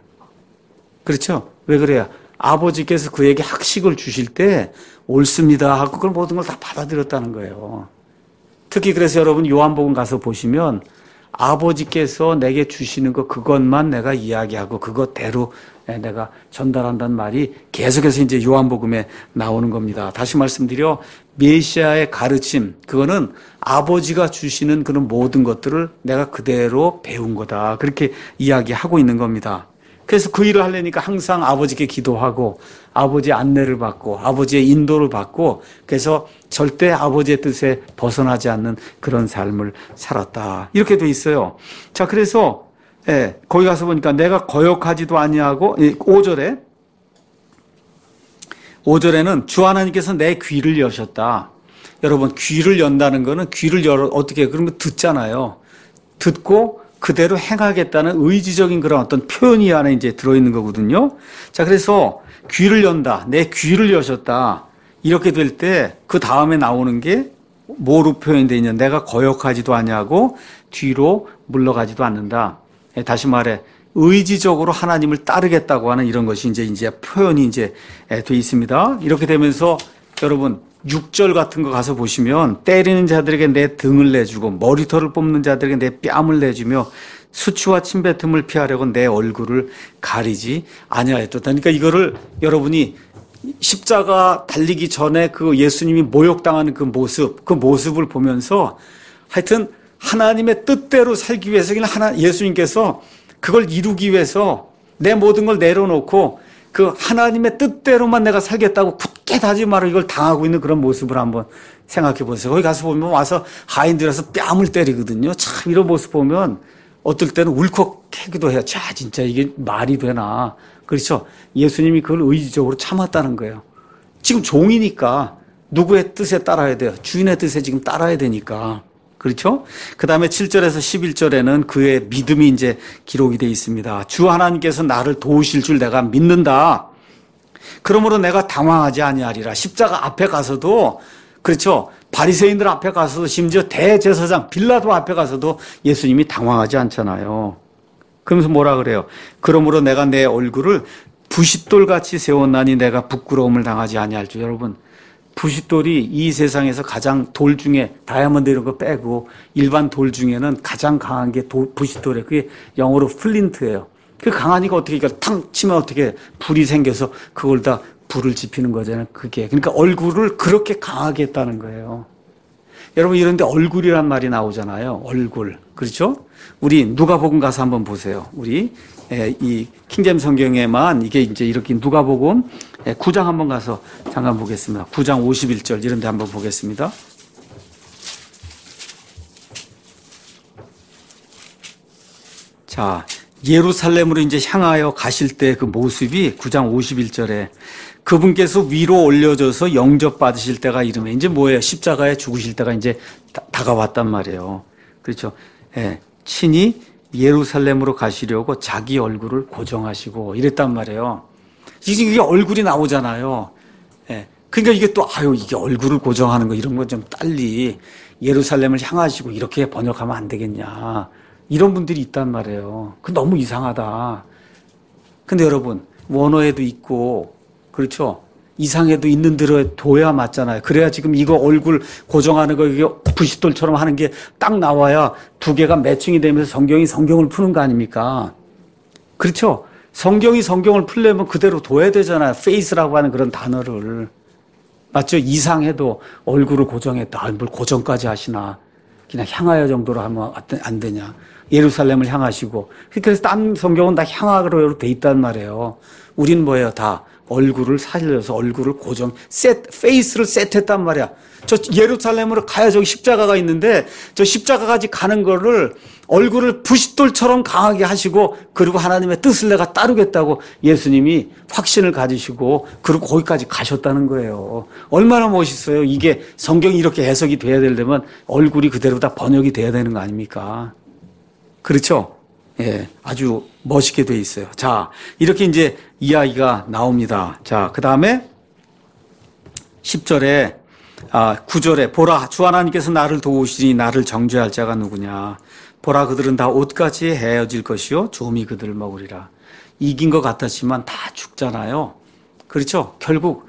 그렇죠? 왜 그래요? 아버지께서 그에게 학식을 주실 때 옳습니다 하고 그걸 모든 걸 다 받아들였다는 거예요. 특히 그래서 여러분 요한복음 가서 보시면 아버지께서 내게 주시는 것 그것만 내가 이야기하고 그것대로 내가 전달한다는 말이 계속해서 이제 요한복음에 나오는 겁니다. 다시 말씀드려 메시아의 가르침 그거는 아버지가 주시는 그런 모든 것들을 내가 그대로 배운 거다. 그렇게 이야기하고 있는 겁니다. 그래서 그 일을 하려니까 항상 아버지께 기도하고 아버지의 안내를 받고 아버지의 인도를 받고 그래서 절대 아버지의 뜻에 벗어나지 않는 그런 삶을 살았다. 이렇게 돼 있어요. 자, 그래서 거기 가서 보니까 내가 거역하지도 아니하고 5절에는 주 하나님께서 내 귀를 여셨다. 여러분 귀를 연다는 거는 귀를 어떻게 그러면 듣잖아요. 듣고 그대로 행하겠다는 의지적인 그런 어떤 표현이 안에 이제 들어있는 거거든요. 자, 그래서 귀를 연다. 내 귀를 여셨다. 이렇게 될 때 그 다음에 나오는 게 뭐로 표현되어 있냐. 내가 거역하지도 아니하고 뒤로 물러가지도 않는다. 다시 말해 의지적으로 하나님을 따르겠다고 하는 이런 것이 이제 표현이 이제 돼 있습니다. 이렇게 되면서 여러분 6절 같은 거 가서 보시면 때리는 자들에게 내 등을 내주고 머리털을 뽑는 자들에게 내 뺨을 내주며 수치와 침뱉음을 피하려고 내 얼굴을 가리지 아니하였다. 그러니까 이거를 여러분이 십자가 달리기 전에 그 예수님이 모욕당하는 그 모습을 보면서 하여튼 하나님의 뜻대로 살기 위해서 예수님께서 그걸 이루기 위해서 내 모든 걸 내려놓고 그 하나님의 뜻대로만 내가 살겠다고 굳게 다짐하고 이걸 당하고 있는 그런 모습을 한번 생각해 보세요. 거기 가서 보면 와서 하인들에서 뺨을 때리거든요. 참 이런 모습 보면 어떨 때는 울컥하기도 해요. 자, 진짜 이게 말이 되나. 그렇죠? 예수님이 그걸 의지적으로 참았다는 거예요. 지금 종이니까 누구의 뜻에 따라야 돼요? 주인의 뜻에 지금 따라야 되니까. 그렇죠? 그 다음에 7절에서 11절에는 그의 믿음이 이제 기록이 되어 있습니다. 주 하나님께서 나를 도우실 줄 내가 믿는다. 그러므로 내가 당황하지 아니하리라. 십자가 앞에 가서도 그렇죠. 바리새인들 앞에 가서도 심지어 대제사장 빌라도 앞에 가서도 예수님이 당황하지 않잖아요. 그러면서 뭐라 그래요? 그러므로 내가 내 얼굴을 부싯돌같이 세웠나니 내가 부끄러움을 당하지 아니할 줄. 여러분 부싯돌이 이 세상에서 가장 돌 중에 다이아몬드 이런 거 빼고 일반 돌 중에는 가장 강한 게 부싯돌이에요. 그게 영어로 플린트예요. 그 강하니까 어떻게 이걸 탕 치면 어떻게 불이 생겨서 그걸 다 불을 지피는 거잖아요. 그게. 그러니까 얼굴을 그렇게 강하게 했다는 거예요. 여러분 이런데 얼굴이란 말이 나오잖아요. 얼굴. 그렇죠? 우리 누가복음 가서 한번 보세요. 우리 이 킹제임스 성경에만 이게 이제 이렇게 누가복음 9장 한번 가서 잠깐 보겠습니다. 9장 51절 이런 데 한번 보겠습니다. 자, 예루살렘으로 이제 향하여 가실 때 그 모습이 9장 51절에 그분께서 위로 올려져서 영접받으실 때가 이름에 이제 뭐예요? 십자가에 죽으실 때가 이제 다가왔단 말이에요. 그렇죠. 예, 친히 예루살렘으로 가시려고 자기 얼굴을 고정하시고 이랬단 말이에요. 이게 얼굴이 나오잖아요. 예, 그러니까 이게 또 이게 얼굴을 고정하는 거 이런 거 좀 빨리 예루살렘을 향하시고 이렇게 번역하면 안 되겠냐. 이런 분들이 있단 말이에요. 그 너무 이상하다. 근데 여러분, 원어에도 있고, 그렇죠? 이상에도 있는 대로 둬야 맞잖아요. 그래야 지금 이거 얼굴 고정하는 거, 이게 부싯돌처럼 하는 게 딱 나와야 두 개가 매칭이 되면서 성경이 성경을 푸는 거 아닙니까? 그렇죠? 성경이 성경을 풀려면 그대로 둬야 되잖아요. 페이스라고 하는 그런 단어를. 맞죠? 이상해도 얼굴을 고정했다. 뭘 고정까지 하시나. 그냥 향하여 정도로 하면 안 되냐. 예루살렘을 향하시고. 그래서 딴 성경은 다 향하로 돼 있단 말이에요. 우린 뭐예요? 다 얼굴을 살려서 얼굴을 고정, 페이스를 세트했단 말이야. 저 예루살렘으로 가야 저기 십자가가 있는데 저 십자가까지 가는 거를 얼굴을 부싯돌처럼 강하게 하시고 그리고 하나님의 뜻을 내가 따르겠다고 예수님이 확신을 가지시고 그리고 거기까지 가셨다는 거예요. 얼마나 멋있어요. 이게 성경이 이렇게 해석이 돼야 되려면 얼굴이 그대로 다 번역이 돼야 되는 거 아닙니까? 그렇죠? 예, 아주 멋있게 돼 있어요. 자, 이렇게 이제 이야기가 나옵니다. 자, 그 다음에 10절에, 9절에, 보라, 주 하나님께서 나를 도우시니 나를 정죄할 자가 누구냐. 보라, 그들은 다 옷같이 헤어질 것이요. 좀이 그들을 먹으리라. 이긴 것 같았지만 다 죽잖아요. 그렇죠? 결국,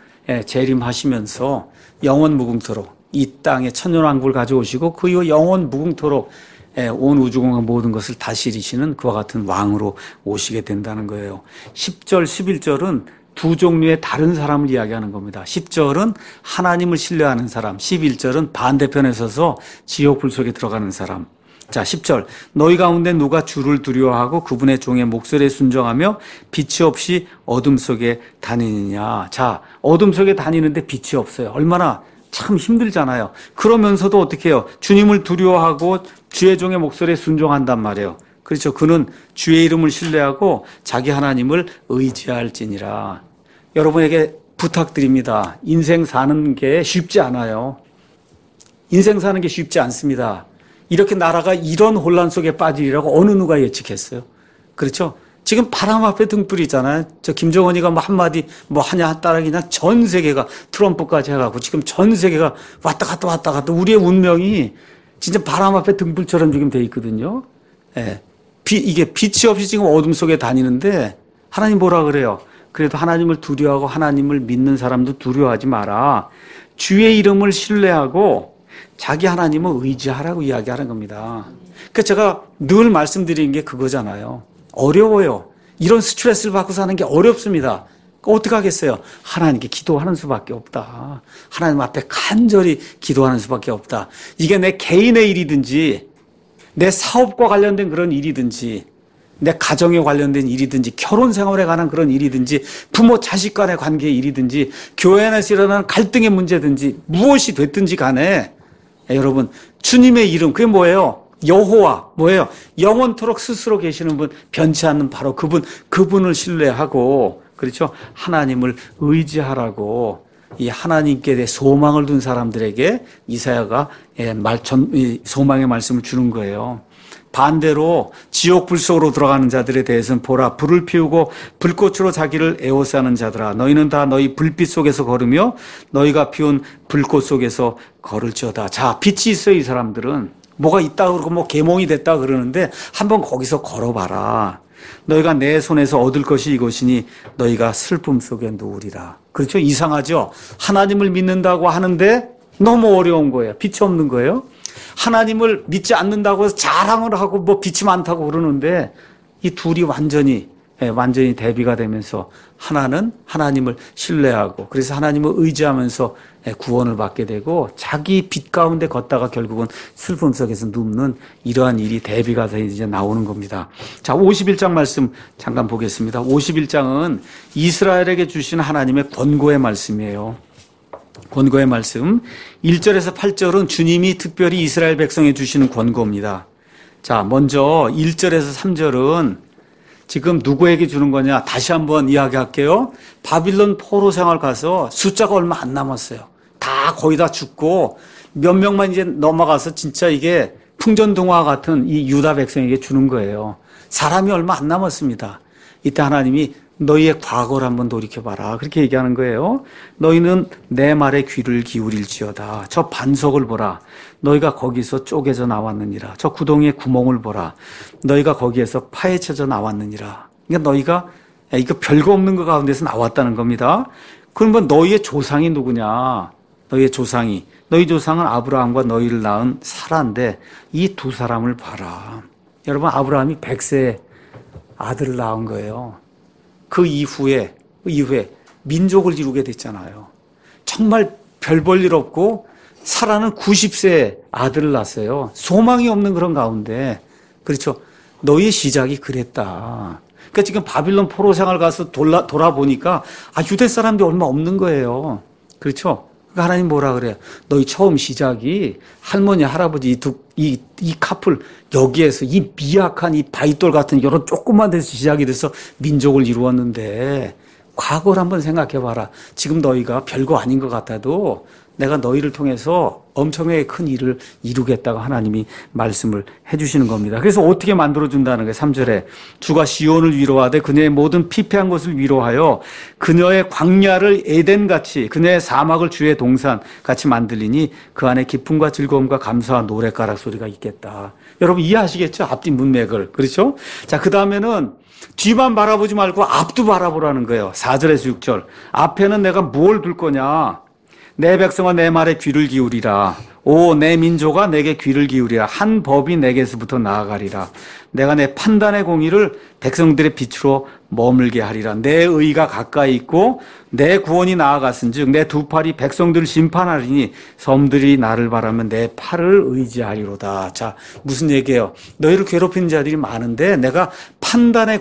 재림하시면서 영원 무궁토록 이 땅에 천년왕국을 가져오시고 그 이후 영원 무궁토록 온 우주공간 모든 것을 다스리시는 그와 같은 왕으로 오시게 된다는 거예요. 10절, 11절은 두 종류의 다른 사람을 이야기하는 겁니다. 10절은 하나님을 신뢰하는 사람, 11절은 반대편에 서서 지옥 불 속에 들어가는 사람. 자, 10절. 너희 가운데 누가 주를 두려워하고 그분의 종의 목소리에 순종하며 빛이 없이 어둠 속에 다니느냐. 자, 어둠 속에 다니는데 빛이 없어요. 얼마나 참 힘들잖아요. 그러면서도 어떻게 해요? 주님을 두려워하고 주의 종의 목소리에 순종한단 말이에요. 그렇죠. 그는 주의 이름을 신뢰하고 자기 하나님을 의지할지니라. 여러분에게 부탁드립니다. 인생 사는 게 쉽지 않아요. 인생 사는 게 쉽지 않습니다. 이렇게 나라가 이런 혼란 속에 빠지리라고 어느 누가 예측했어요? 그렇죠. 지금 바람 앞에 등불이잖아요. 저 김정은이가 뭐 한마디 뭐 하냐 따라 그냥 전 세계가 트럼프까지 해가고 지금 전 세계가 왔다 갔다 우리의 운명이 진짜 바람 앞에 등불처럼 지금 돼 있거든요. 예. 이게 빛이 없이 지금 어둠 속에 다니는데 하나님 뭐라 그래요? 그래도 하나님을 두려워하고 하나님을 믿는 사람도 두려워하지 마라. 주의 이름을 신뢰하고 자기 하나님을 의지하라고 이야기하는 겁니다. 그러니까 제가 늘 말씀드리는 게 그거잖아요. 어려워요. 이런 스트레스를 받고 사는 게 어렵습니다. 어떻게 하겠어요? 하나님께 기도하는 수밖에 없다. 하나님 앞에 간절히 기도하는 수밖에 없다. 이게 내 개인의 일이든지 내 사업과 관련된 그런 일이든지 내 가정에 관련된 일이든지 결혼 생활에 관한 그런 일이든지 부모 자식 간의 관계의 일이든지 교회 안에서 일어나는 갈등의 문제든지 무엇이 됐든지 간에 여러분 주님의 이름 그게 뭐예요? 여호와 뭐예요? 영원토록 스스로 계시는 분 변치 않는 바로 그분을 신뢰하고 그렇죠? 하나님을 의지하라고 이 하나님께 대해 소망을 둔 사람들에게 이사야가 소망의 말씀을 주는 거예요. 반대로 지옥 불 속으로 들어가는 자들에 대해서는 보라 불을 피우고 불꽃으로 자기를 에워싸는 자들아 너희는 다 너희 불빛 속에서 걸으며 너희가 피운 불꽃 속에서 걸을지어다. 자, 빛이 있어요. 이 사람들은 뭐가 있다 그러고 뭐 계몽이 됐다 그러는데 한번 거기서 걸어봐라. 너희가 내 손에서 얻을 것이 이것이니 너희가 슬픔 속에 누우리라. 그렇죠? 이상하죠? 하나님을 믿는다고 하는데 너무 어려운 거예요. 빛이 없는 거예요. 하나님을 믿지 않는다고 해서 자랑을 하고 뭐 빛이 많다고 그러는데 이 둘이 완전히 완전히 대비가 되면서 하나는 하나님을 신뢰하고 그래서 하나님을 의지하면서 구원을 받게 되고 자기 빛 가운데 걷다가 결국은 슬픔 속에서 눕는 이러한 일이 대비가 돼서 이제 나오는 겁니다. 자, 51장 말씀 잠깐 보겠습니다. 51장은 이스라엘에게 주신 하나님의 권고의 말씀이에요. 권고의 말씀 1절에서 8절은 주님이 특별히 이스라엘 백성에 주시는 권고입니다. 자, 먼저 1절에서 3절은 지금 누구에게 주는 거냐? 다시 한번 이야기할게요. 바빌론 포로 생활 가서 숫자가 얼마 안 남았어요. 다 거의 다 죽고 몇 명만 이제 넘어가서 진짜 이게 풍전등화 같은 이 유다 백성에게 주는 거예요. 사람이 얼마 안 남았습니다. 이때 하나님이 너희의 과거를 한번 돌이켜봐라. 그렇게 얘기하는 거예요. 너희는 내 말에 귀를 기울일지어다. 저 반석을 보라. 너희가 거기서 쪼개져 나왔느니라. 저 구덩이의 구멍을 보라. 너희가 거기에서 파헤쳐져 나왔느니라. 그러니까 너희가 이거 별거 없는 것 가운데서 나왔다는 겁니다. 그러면 너희의 조상이 누구냐? 너희의 조상이. 너희 조상은 아브라함과 너희를 낳은 사라인데 이 두 사람을 봐라. 여러분 아브라함이 100세 아들을 낳은 거예요. 그 이후에 민족을 이루게 됐잖아요. 정말 별 볼 일 없고 사라는 90세 아들을 낳았어요. 소망이 없는 그런 가운데 그렇죠. 너희의 시작이 그랬다. 그러니까 지금 바빌론 포로 생활 가서 돌아보니까 유대 사람들이 얼마 없는 거예요. 그렇죠. 그러니까 하나님 뭐라 그래요? 너희 처음 시작이 할머니 할아버지 이 카풀 여기에서 이 미약한 이 바위돌 같은 이런 조그만 데서 시작이 돼서 민족을 이루었는데 과거를 한번 생각해 봐라. 지금 너희가 별거 아닌 것 같아도 내가 너희를 통해서 엄청나게 큰 일을 이루겠다고 하나님이 말씀을 해주시는 겁니다. 그래서 어떻게 만들어준다는 거예요. 3절에 주가 시온을 위로하되 그녀의 모든 피폐한 것을 위로하여 그녀의 광야를 에덴같이 그녀의 사막을 주의 동산같이 만들리니 그 안에 기쁨과 즐거움과 감사와 노랫가락 소리가 있겠다. 여러분 이해하시겠죠? 앞뒤 문맥을. 그렇죠? 자, 그 다음에는 뒤만 바라보지 말고 앞도 바라보라는 거예요. 4절에서 6절. 앞에는 내가 뭘 둘 거냐? 내 백성아 내 말에 귀를 기울이라. 오 내 민족아 내게 귀를 기울이라. 한 법이 내게서부터 나아가리라. 내가 내 판단의 공의를 백성들의 빛으로 머물게 하리라. 내 의가 가까이 있고 내 구원이 나아갔은즉 내 두 팔이 백성들을 심판하리니 섬들이 나를 바라면 내 팔을 의지하리로다. 자, 무슨 얘기예요? 너희를 괴롭히는 자들이 많은데 내가 판단의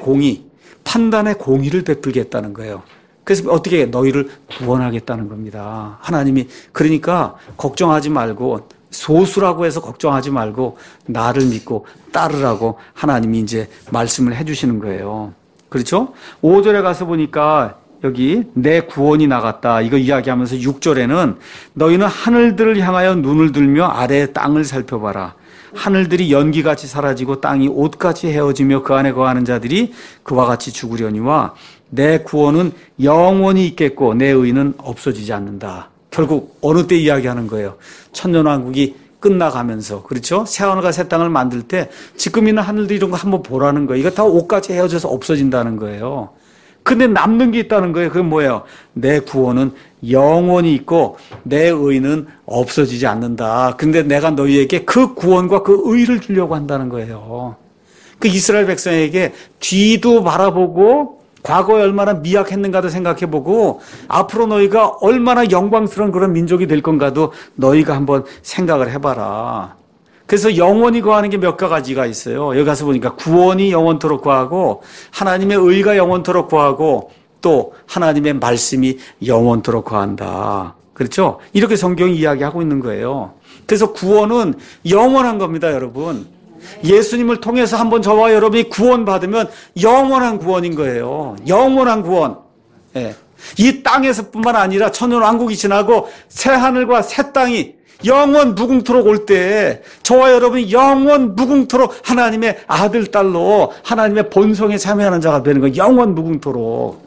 공의를 베풀겠다는 거예요. 그래서 어떻게 해? 너희를 구원하겠다는 겁니다. 하나님이 그러니까 걱정하지 말고 소수라고 해서 걱정하지 말고 나를 믿고 따르라고 하나님이 이제 말씀을 해주시는 거예요. 그렇죠? 5절에 가서 보니까 여기 내 구원이 나갔다 이거 이야기하면서 6절에는 너희는 하늘들을 향하여 눈을 들며 아래의 땅을 살펴봐라. 하늘들이 연기같이 사라지고 땅이 옷같이 헤어지며 그 안에 거하는 자들이 그와 같이 죽으려니와 내 구원은 영원히 있겠고 내 의는 없어지지 않는다. 결국 어느 때 이야기하는 거예요? 천년왕국이 끝나가면서 그렇죠? 새하늘과 새 땅을 만들 때 지금 있는 하늘들 이런 거 한번 보라는 거예요. 이거 다 옷같이 헤어져서 없어진다는 거예요. 근데 남는 게 있다는 거예요. 그게 뭐예요? 내 구원은 영원히 있고 내 의는 없어지지 않는다. 근데 내가 너희에게 그 구원과 그 의를 주려고 한다는 거예요. 그 이스라엘 백성에게 뒤도 바라보고 과거에 얼마나 미약했는가도 생각해보고 앞으로 너희가 얼마나 영광스러운 그런 민족이 될 건가도 너희가 한번 생각을 해봐라. 그래서 영원히 거하는 게 몇 가지가 있어요. 여기 가서 보니까 구원이 영원토록 거하고 하나님의 의가 영원토록 거하고 또 하나님의 말씀이 영원토록 거한다. 그렇죠? 이렇게 성경이 이야기하고 있는 거예요. 그래서 구원은 영원한 겁니다, 여러분. 예수님을 통해서 한번 저와 여러분이 구원받으면 영원한 구원인 거예요. 영원한 구원. 예. 이 땅에서뿐만 아니라 천년왕국이 지나고 새 하늘과 새 땅이 영원 무궁토록 올 때 저와 여러분이 영원 무궁토록 하나님의 아들, 딸로 하나님의 본성에 참여하는 자가 되는 거예요. 영원 무궁토록.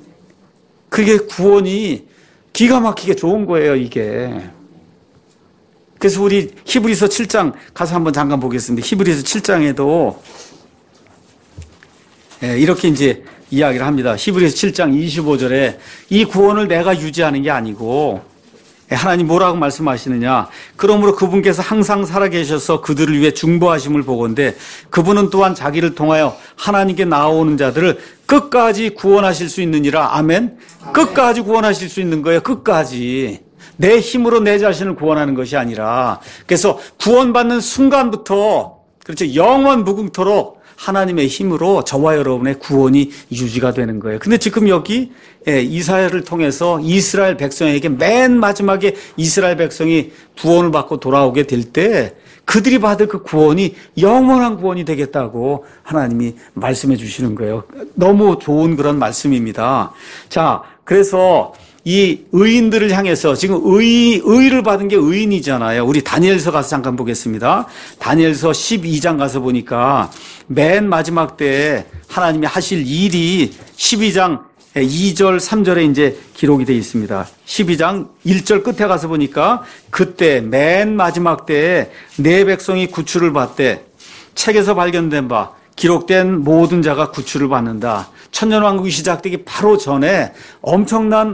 그게 구원이 기가 막히게 좋은 거예요, 이게. 그래서 우리 히브리서 7장 가서 한번 잠깐 보겠습니다. 히브리서 7장에도 이렇게 이제 이야기를 합니다. 히브리서 7장 25절에 이 구원을 내가 유지하는 게 아니고 하나님 뭐라고 말씀하시느냐? 그러므로 그분께서 항상 살아계셔서 그들을 위해 중보하심을 보건대 그분은 또한 자기를 통하여 하나님께 나아오는 자들을 끝까지 구원하실 수 있느니라. 아멘. 끝까지 구원하실 수 있는 거예요. 끝까지. 내 힘으로 내 자신을 구원하는 것이 아니라, 그래서 구원받는 순간부터, 그렇죠, 영원 무궁토록 하나님의 힘으로 저와 여러분의 구원이 유지가 되는 거예요. 근데 지금 여기 이사야를 통해서 이스라엘 백성에게 맨 마지막에 이스라엘 백성이 구원을 받고 돌아오게 될 때 그들이 받을 그 구원이 영원한 구원이 되겠다고 하나님이 말씀해 주시는 거예요. 너무 좋은 그런 말씀입니다. 자, 그래서 이 의인들을 향해서 지금 의를 받은 게 의인이잖아요. 우리 다니엘서 가서 잠깐 보겠습니다. 다니엘서 12장 가서 보니까 맨 마지막 때에 하나님이 하실 일이 12장 2절, 3절에 이제 기록이 되어 있습니다. 12장 1절 끝에 가서 보니까 그때 맨 마지막 때에 내 백성이 구출을 받되 책에서 발견된 바 기록된 모든 자가 구출을 받는다. 천년왕국이 시작되기 바로 전에 엄청난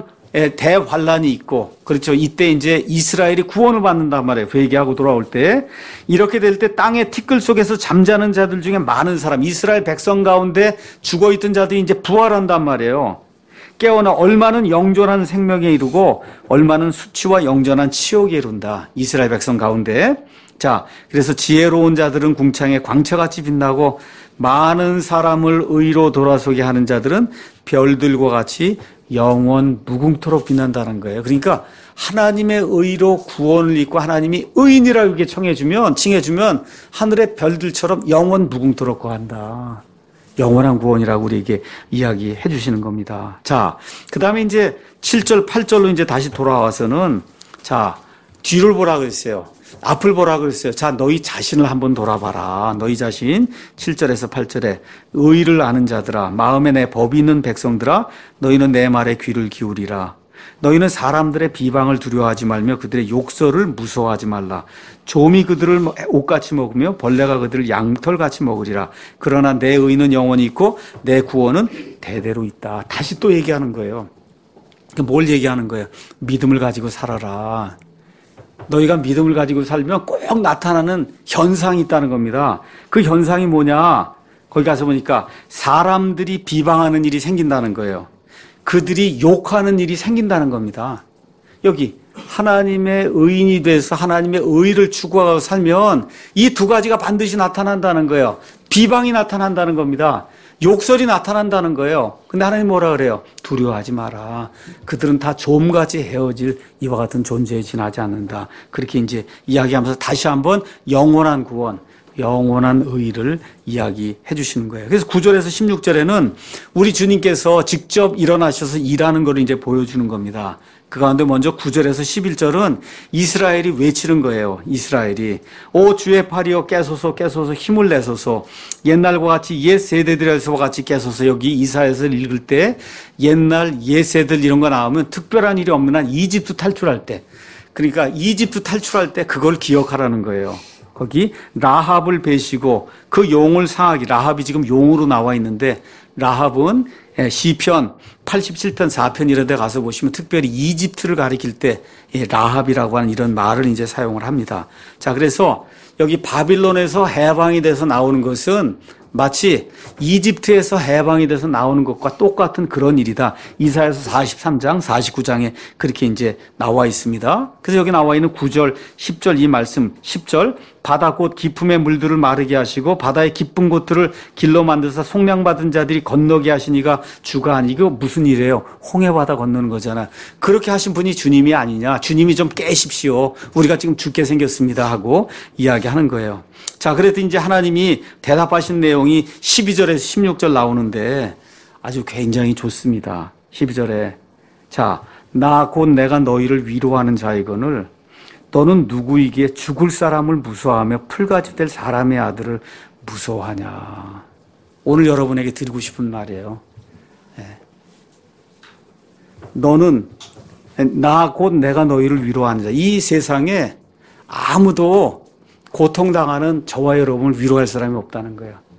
대환란이 있고, 그렇죠. 이때 이제 이스라엘이 구원을 받는단 말이에요. 회개하고 돌아올 때. 이렇게 될 때 땅의 티끌 속에서 잠자는 자들 중에 많은 사람, 이스라엘 백성 가운데 죽어있던 자들이 이제 부활한단 말이에요. 깨어나 얼마는 영존한 생명에 이르고 얼마는 수치와 영전한 치욕에 이른다. 이스라엘 백성 가운데. 자, 그래서 지혜로운 자들은 궁창에 광채같이 빛나고 많은 사람을 의로 돌아서게 하는 자들은 별들과 같이 영원 무궁토록 빛난다는 거예요. 그러니까 하나님의 의로 구원을 입고 하나님이 의인이라고 이렇게 칭해주면 하늘의 별들처럼 영원 무궁토록 거한다. 영원한 구원이라고 우리에게 이야기해 주시는 겁니다. 자, 그 다음에 이제 7절, 8절로 이제 다시 돌아와서는 자, 뒤를 보라 그랬어요. 앞을 보라 그랬어요. 자, 너희 자신을 한번 돌아봐라. 너희 자신. 7절에서 8절에 의를 아는 자들아, 마음에 내 법이 있는 백성들아, 너희는 내 말에 귀를 기울이라. 너희는 사람들의 비방을 두려워하지 말며 그들의 욕설을 무서워하지 말라. 좀이 그들을 옷같이 먹으며 벌레가 그들을 양털같이 먹으리라. 그러나 내 의는 영원히 있고 내 구원은 대대로 있다. 다시 또 얘기하는 거예요. 뭘 얘기하는 거예요? 믿음을 가지고 살아라. 너희가 믿음을 가지고 살면 꼭 나타나는 현상이 있다는 겁니다. 그 현상이 뭐냐? 거기 가서 보니까 사람들이 비방하는 일이 생긴다는 거예요. 그들이 욕하는 일이 생긴다는 겁니다. 여기 하나님의 의인이 돼서 하나님의 의를 추구하고 살면 이 두 가지가 반드시 나타난다는 거예요. 비방이 나타난다는 겁니다. 욕설이 나타난다는 거예요. 근데 하나님 뭐라 그래요? 두려워하지 마라. 그들은 다 좀같이 헤어질 이와 같은 존재에 지나지 않는다. 그렇게 이제 이야기하면서 다시 한번 영원한 구원, 영원한 의를 이야기해 주시는 거예요. 그래서 9절에서 16절에는 우리 주님께서 직접 일어나셔서 일하는 걸 이제 보여주는 겁니다. 그 가운데 먼저 9절에서 11절은 이스라엘이 외치는 거예요. 이스라엘이 오 주의 팔이여 깨소서 깨소서 힘을 내소서 옛날과 같이 옛 세대들에서와 같이 깨소서. 여기 이사야서 읽을 때 옛날 옛 세대들 이런 거 나오면 특별한 일이 없는 한 이집트 탈출할 때, 그러니까 이집트 탈출할 때 그걸 기억하라는 거예요. 거기 라합을 베시고 그 용을 상하게, 라합이 지금 용으로 나와 있는데 라합은 시편 87편 4편 이런 데 가서 보시면 특별히 이집트를 가리킬 때 라합이라고 하는 이런 말을 이제 사용을 합니다. 자, 그래서 여기 바빌론에서 해방이 돼서 나오는 것은 마치 이집트에서 해방이 돼서 나오는 것과 똑같은 그런 일이다. 이사야서 43장, 49장에 그렇게 이제 나와 있습니다. 그래서 여기 나와 있는 9절, 10절 이 말씀, 10절 바다 곧 깊음의 물들을 마르게 하시고 바다의 깊은 곳들을 길로 만드사 속량받은 자들이 건너게 하시니가 주가 아니. 이거 무슨 일이에요? 홍해바다 건너는 거잖아. 그렇게 하신 분이 주님이 아니냐. 주님이 좀 깨십시오. 우리가 지금 죽게 생겼습니다 하고 이야기하는 거예요. 자, 그래도 이제 하나님이 대답하신 내용이 12절에서 16절 나오는데 아주 굉장히 좋습니다. 12절에 자, 나 곧 내가 너희를 위로하는 자이거늘 너는 누구이기에 죽을 사람을 무서워하며 풀같이 될 사람의 아들을 무서워하냐. 오늘 여러분에게 드리고 싶은 말이에요. 너는 나 곧 내가 너희를 위로하는 자. 이 세상에 아무도 고통당하는 저와 여러분을 위로할 사람이 없다는 거예요.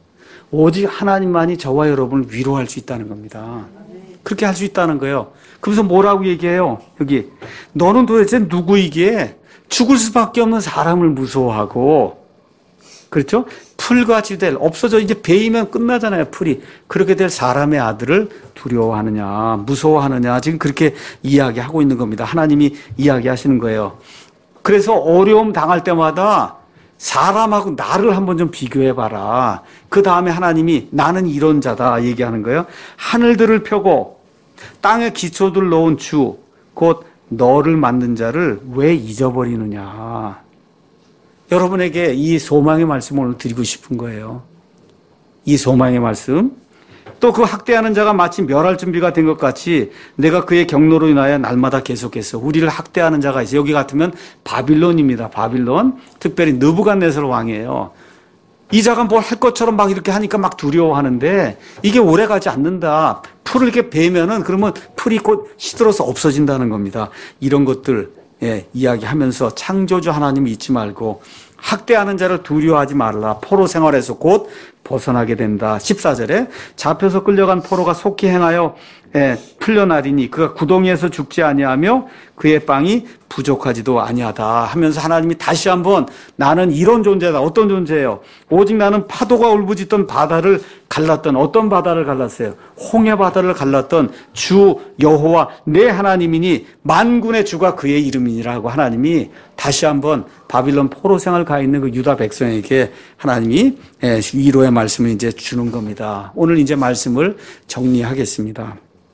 오직 하나님만이 저와 여러분을 위로할 수 있다는 겁니다. 그렇게 할 수 있다는 거예요. 그래서 뭐라고 얘기해요? 여기 너는 도대체 누구이기에 죽을 수밖에 없는 사람을 무서워하고, 그렇죠? 풀같이 될, 없어져 이제 베이면 끝나잖아요. 풀이. 그렇게 될 사람의 아들을 두려워하느냐, 무서워하느냐, 지금 그렇게 이야기하고 있는 겁니다. 하나님이 이야기하시는 거예요. 그래서 어려움 당할 때마다 사람하고 나를 한번 좀 비교해봐라. 그 다음에 하나님이 나는 이런 자다 얘기하는 거예요. 하늘들을 펴고 땅에 기초들 놓은 주, 곧 너를 만든 자를 왜 잊어버리느냐. 여러분에게 이 소망의 말씀을 오늘 드리고 싶은 거예요. 이 소망의 말씀. 또 그 학대하는 자가 마치 멸할 준비가 된 것 같이 내가 그의 경로로 인하여 날마다 계속해서 우리를 학대하는 자가 있어요. 여기 같으면 바빌론입니다. 바빌론. 특별히 느부갓네살 왕이에요. 이 자가 뭘 할 것처럼 막 이렇게 하니까 막 두려워하는데 이게 오래가지 않는다. 풀을 이렇게 베면은 그러면 풀이 곧 시들어서 없어진다는 겁니다. 이런 것들 이야기하면서 창조주 하나님을 잊지 말고 학대하는 자를 두려워하지 말라. 포로 생활에서 곧 벗어나게 된다. 14절에 잡혀서 끌려간 포로가 속히 행하여 풀려나리니 그가 구덩이에서 죽지 아니하며 그의 빵이 부족하지도 아니하다 하면서 하나님이 다시 한번 나는 이런 존재다. 어떤 존재예요? 오직 나는 파도가 울부짖던 바다를 갈랐던, 어떤 바다를 갈랐어요? 홍해 바다를 갈랐던 주 여호와 내 하나님이니 만군의 주가 그의 이름이니라고 하나님이 다시 한번 바빌론 포로 생활 가 있는 그 유다 백성에게 하나님이 위로의 말씀을 이제 주는 겁니다. 오늘 이제 말씀을 정리하겠습니다.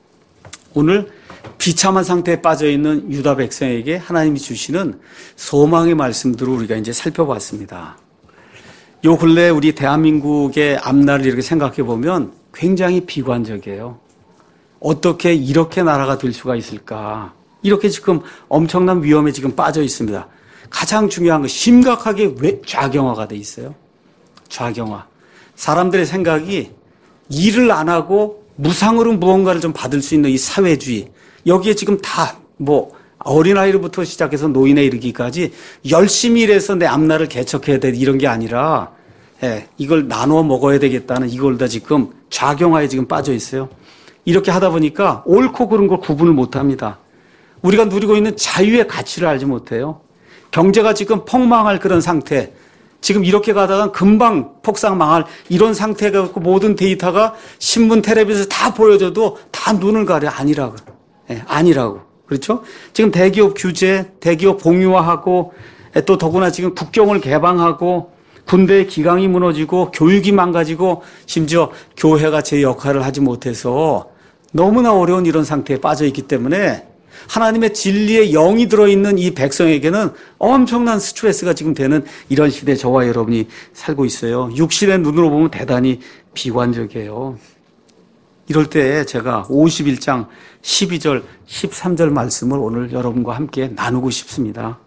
오늘 비참한 상태에 빠져 있는 유다 백성에게 하나님이 주시는 소망의 말씀들을 우리가 이제 살펴봤습니다. 요 근래 우리 대한민국의 앞날을 이렇게 생각해 보면 굉장히 비관적이에요. 어떻게 이렇게 나라가 될 수가 있을까? 이렇게 지금 엄청난 위험에 지금 빠져 있습니다. 가장 중요한 건 심각하게 왜 좌경화가 돼 있어요? 좌경화. 사람들의 생각이 일을 안 하고 무상으로 무언가를 좀 받을 수 있는 이 사회주의. 여기에 지금 다 어린아이로부터 시작해서 노인에 이르기까지 열심히 일해서 내 앞날을 개척해야 돼 이런 게 아니라 이걸 나누어 먹어야 되겠다는 이걸 다 지금 좌경화에 지금 빠져 있어요. 이렇게 하다 보니까 옳고 그른 걸 구분을 못 합니다. 우리가 누리고 있는 자유의 가치를 알지 못해요. 경제가 지금 폭망할 그런 상태. 지금 이렇게 가다가 금방 폭삭 망할 이런 상태가 갖고 모든 데이터가 신문, 텔레비전에서 다 보여줘도 다 눈을 가려. 아니라고. 아니라고. 그렇죠? 지금 대기업 규제, 대기업 공유화하고 또 더구나 지금 국경을 개방하고 군대의 기강이 무너지고 교육이 망가지고 심지어 교회가 제 역할을 하지 못해서 너무나 어려운 이런 상태에 빠져 있기 때문에 하나님의 진리의 영이 들어있는 이 백성에게는 엄청난 스트레스가 지금 되는 이런 시대에 저와 여러분이 살고 있어요. 육신의 눈으로 보면 대단히 비관적이에요. 이럴 때 제가 51장 12절 13절 말씀을 오늘 여러분과 함께 나누고 싶습니다.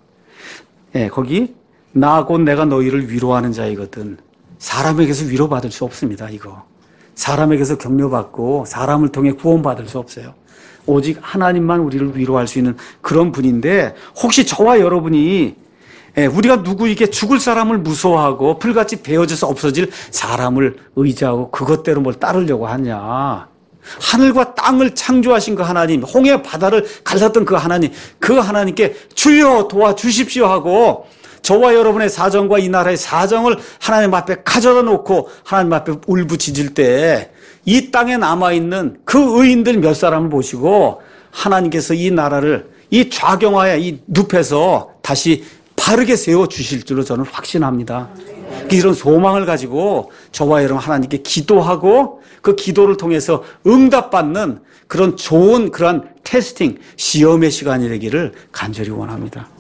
거기 나 곧 내가 너희를 위로하는 자이거든. 사람에게서 위로받을 수 없습니다. 이거. 사람에게서 격려받고 사람을 통해 구원받을 수 없어요. 오직 하나님만 우리를 위로할 수 있는 그런 분인데 혹시 저와 여러분이 우리가 누구에게 죽을 사람을 무서워하고 풀같이 베어져서 없어질 사람을 의지하고 그것대로 뭘 따르려고 하냐. 하늘과 땅을 창조하신 그 하나님, 홍해 바다를 갈랐던 그 하나님, 그 하나님께 주여 도와주십시오 하고 저와 여러분의 사정과 이 나라의 사정을 하나님 앞에 가져다 놓고 하나님 앞에 울부짖을 때 이 땅에 남아있는 그 의인들 몇 사람을 보시고 하나님께서 이 나라를 이 좌경화의 이 늪에서 다시 바르게 세워주실 줄로 저는 확신합니다. 이런 소망을 가지고 저와 여러분 하나님께 기도하고 그 기도를 통해서 응답받는 그런 좋은 그런 테스팅, 시험의 시간이 되기를 간절히 원합니다.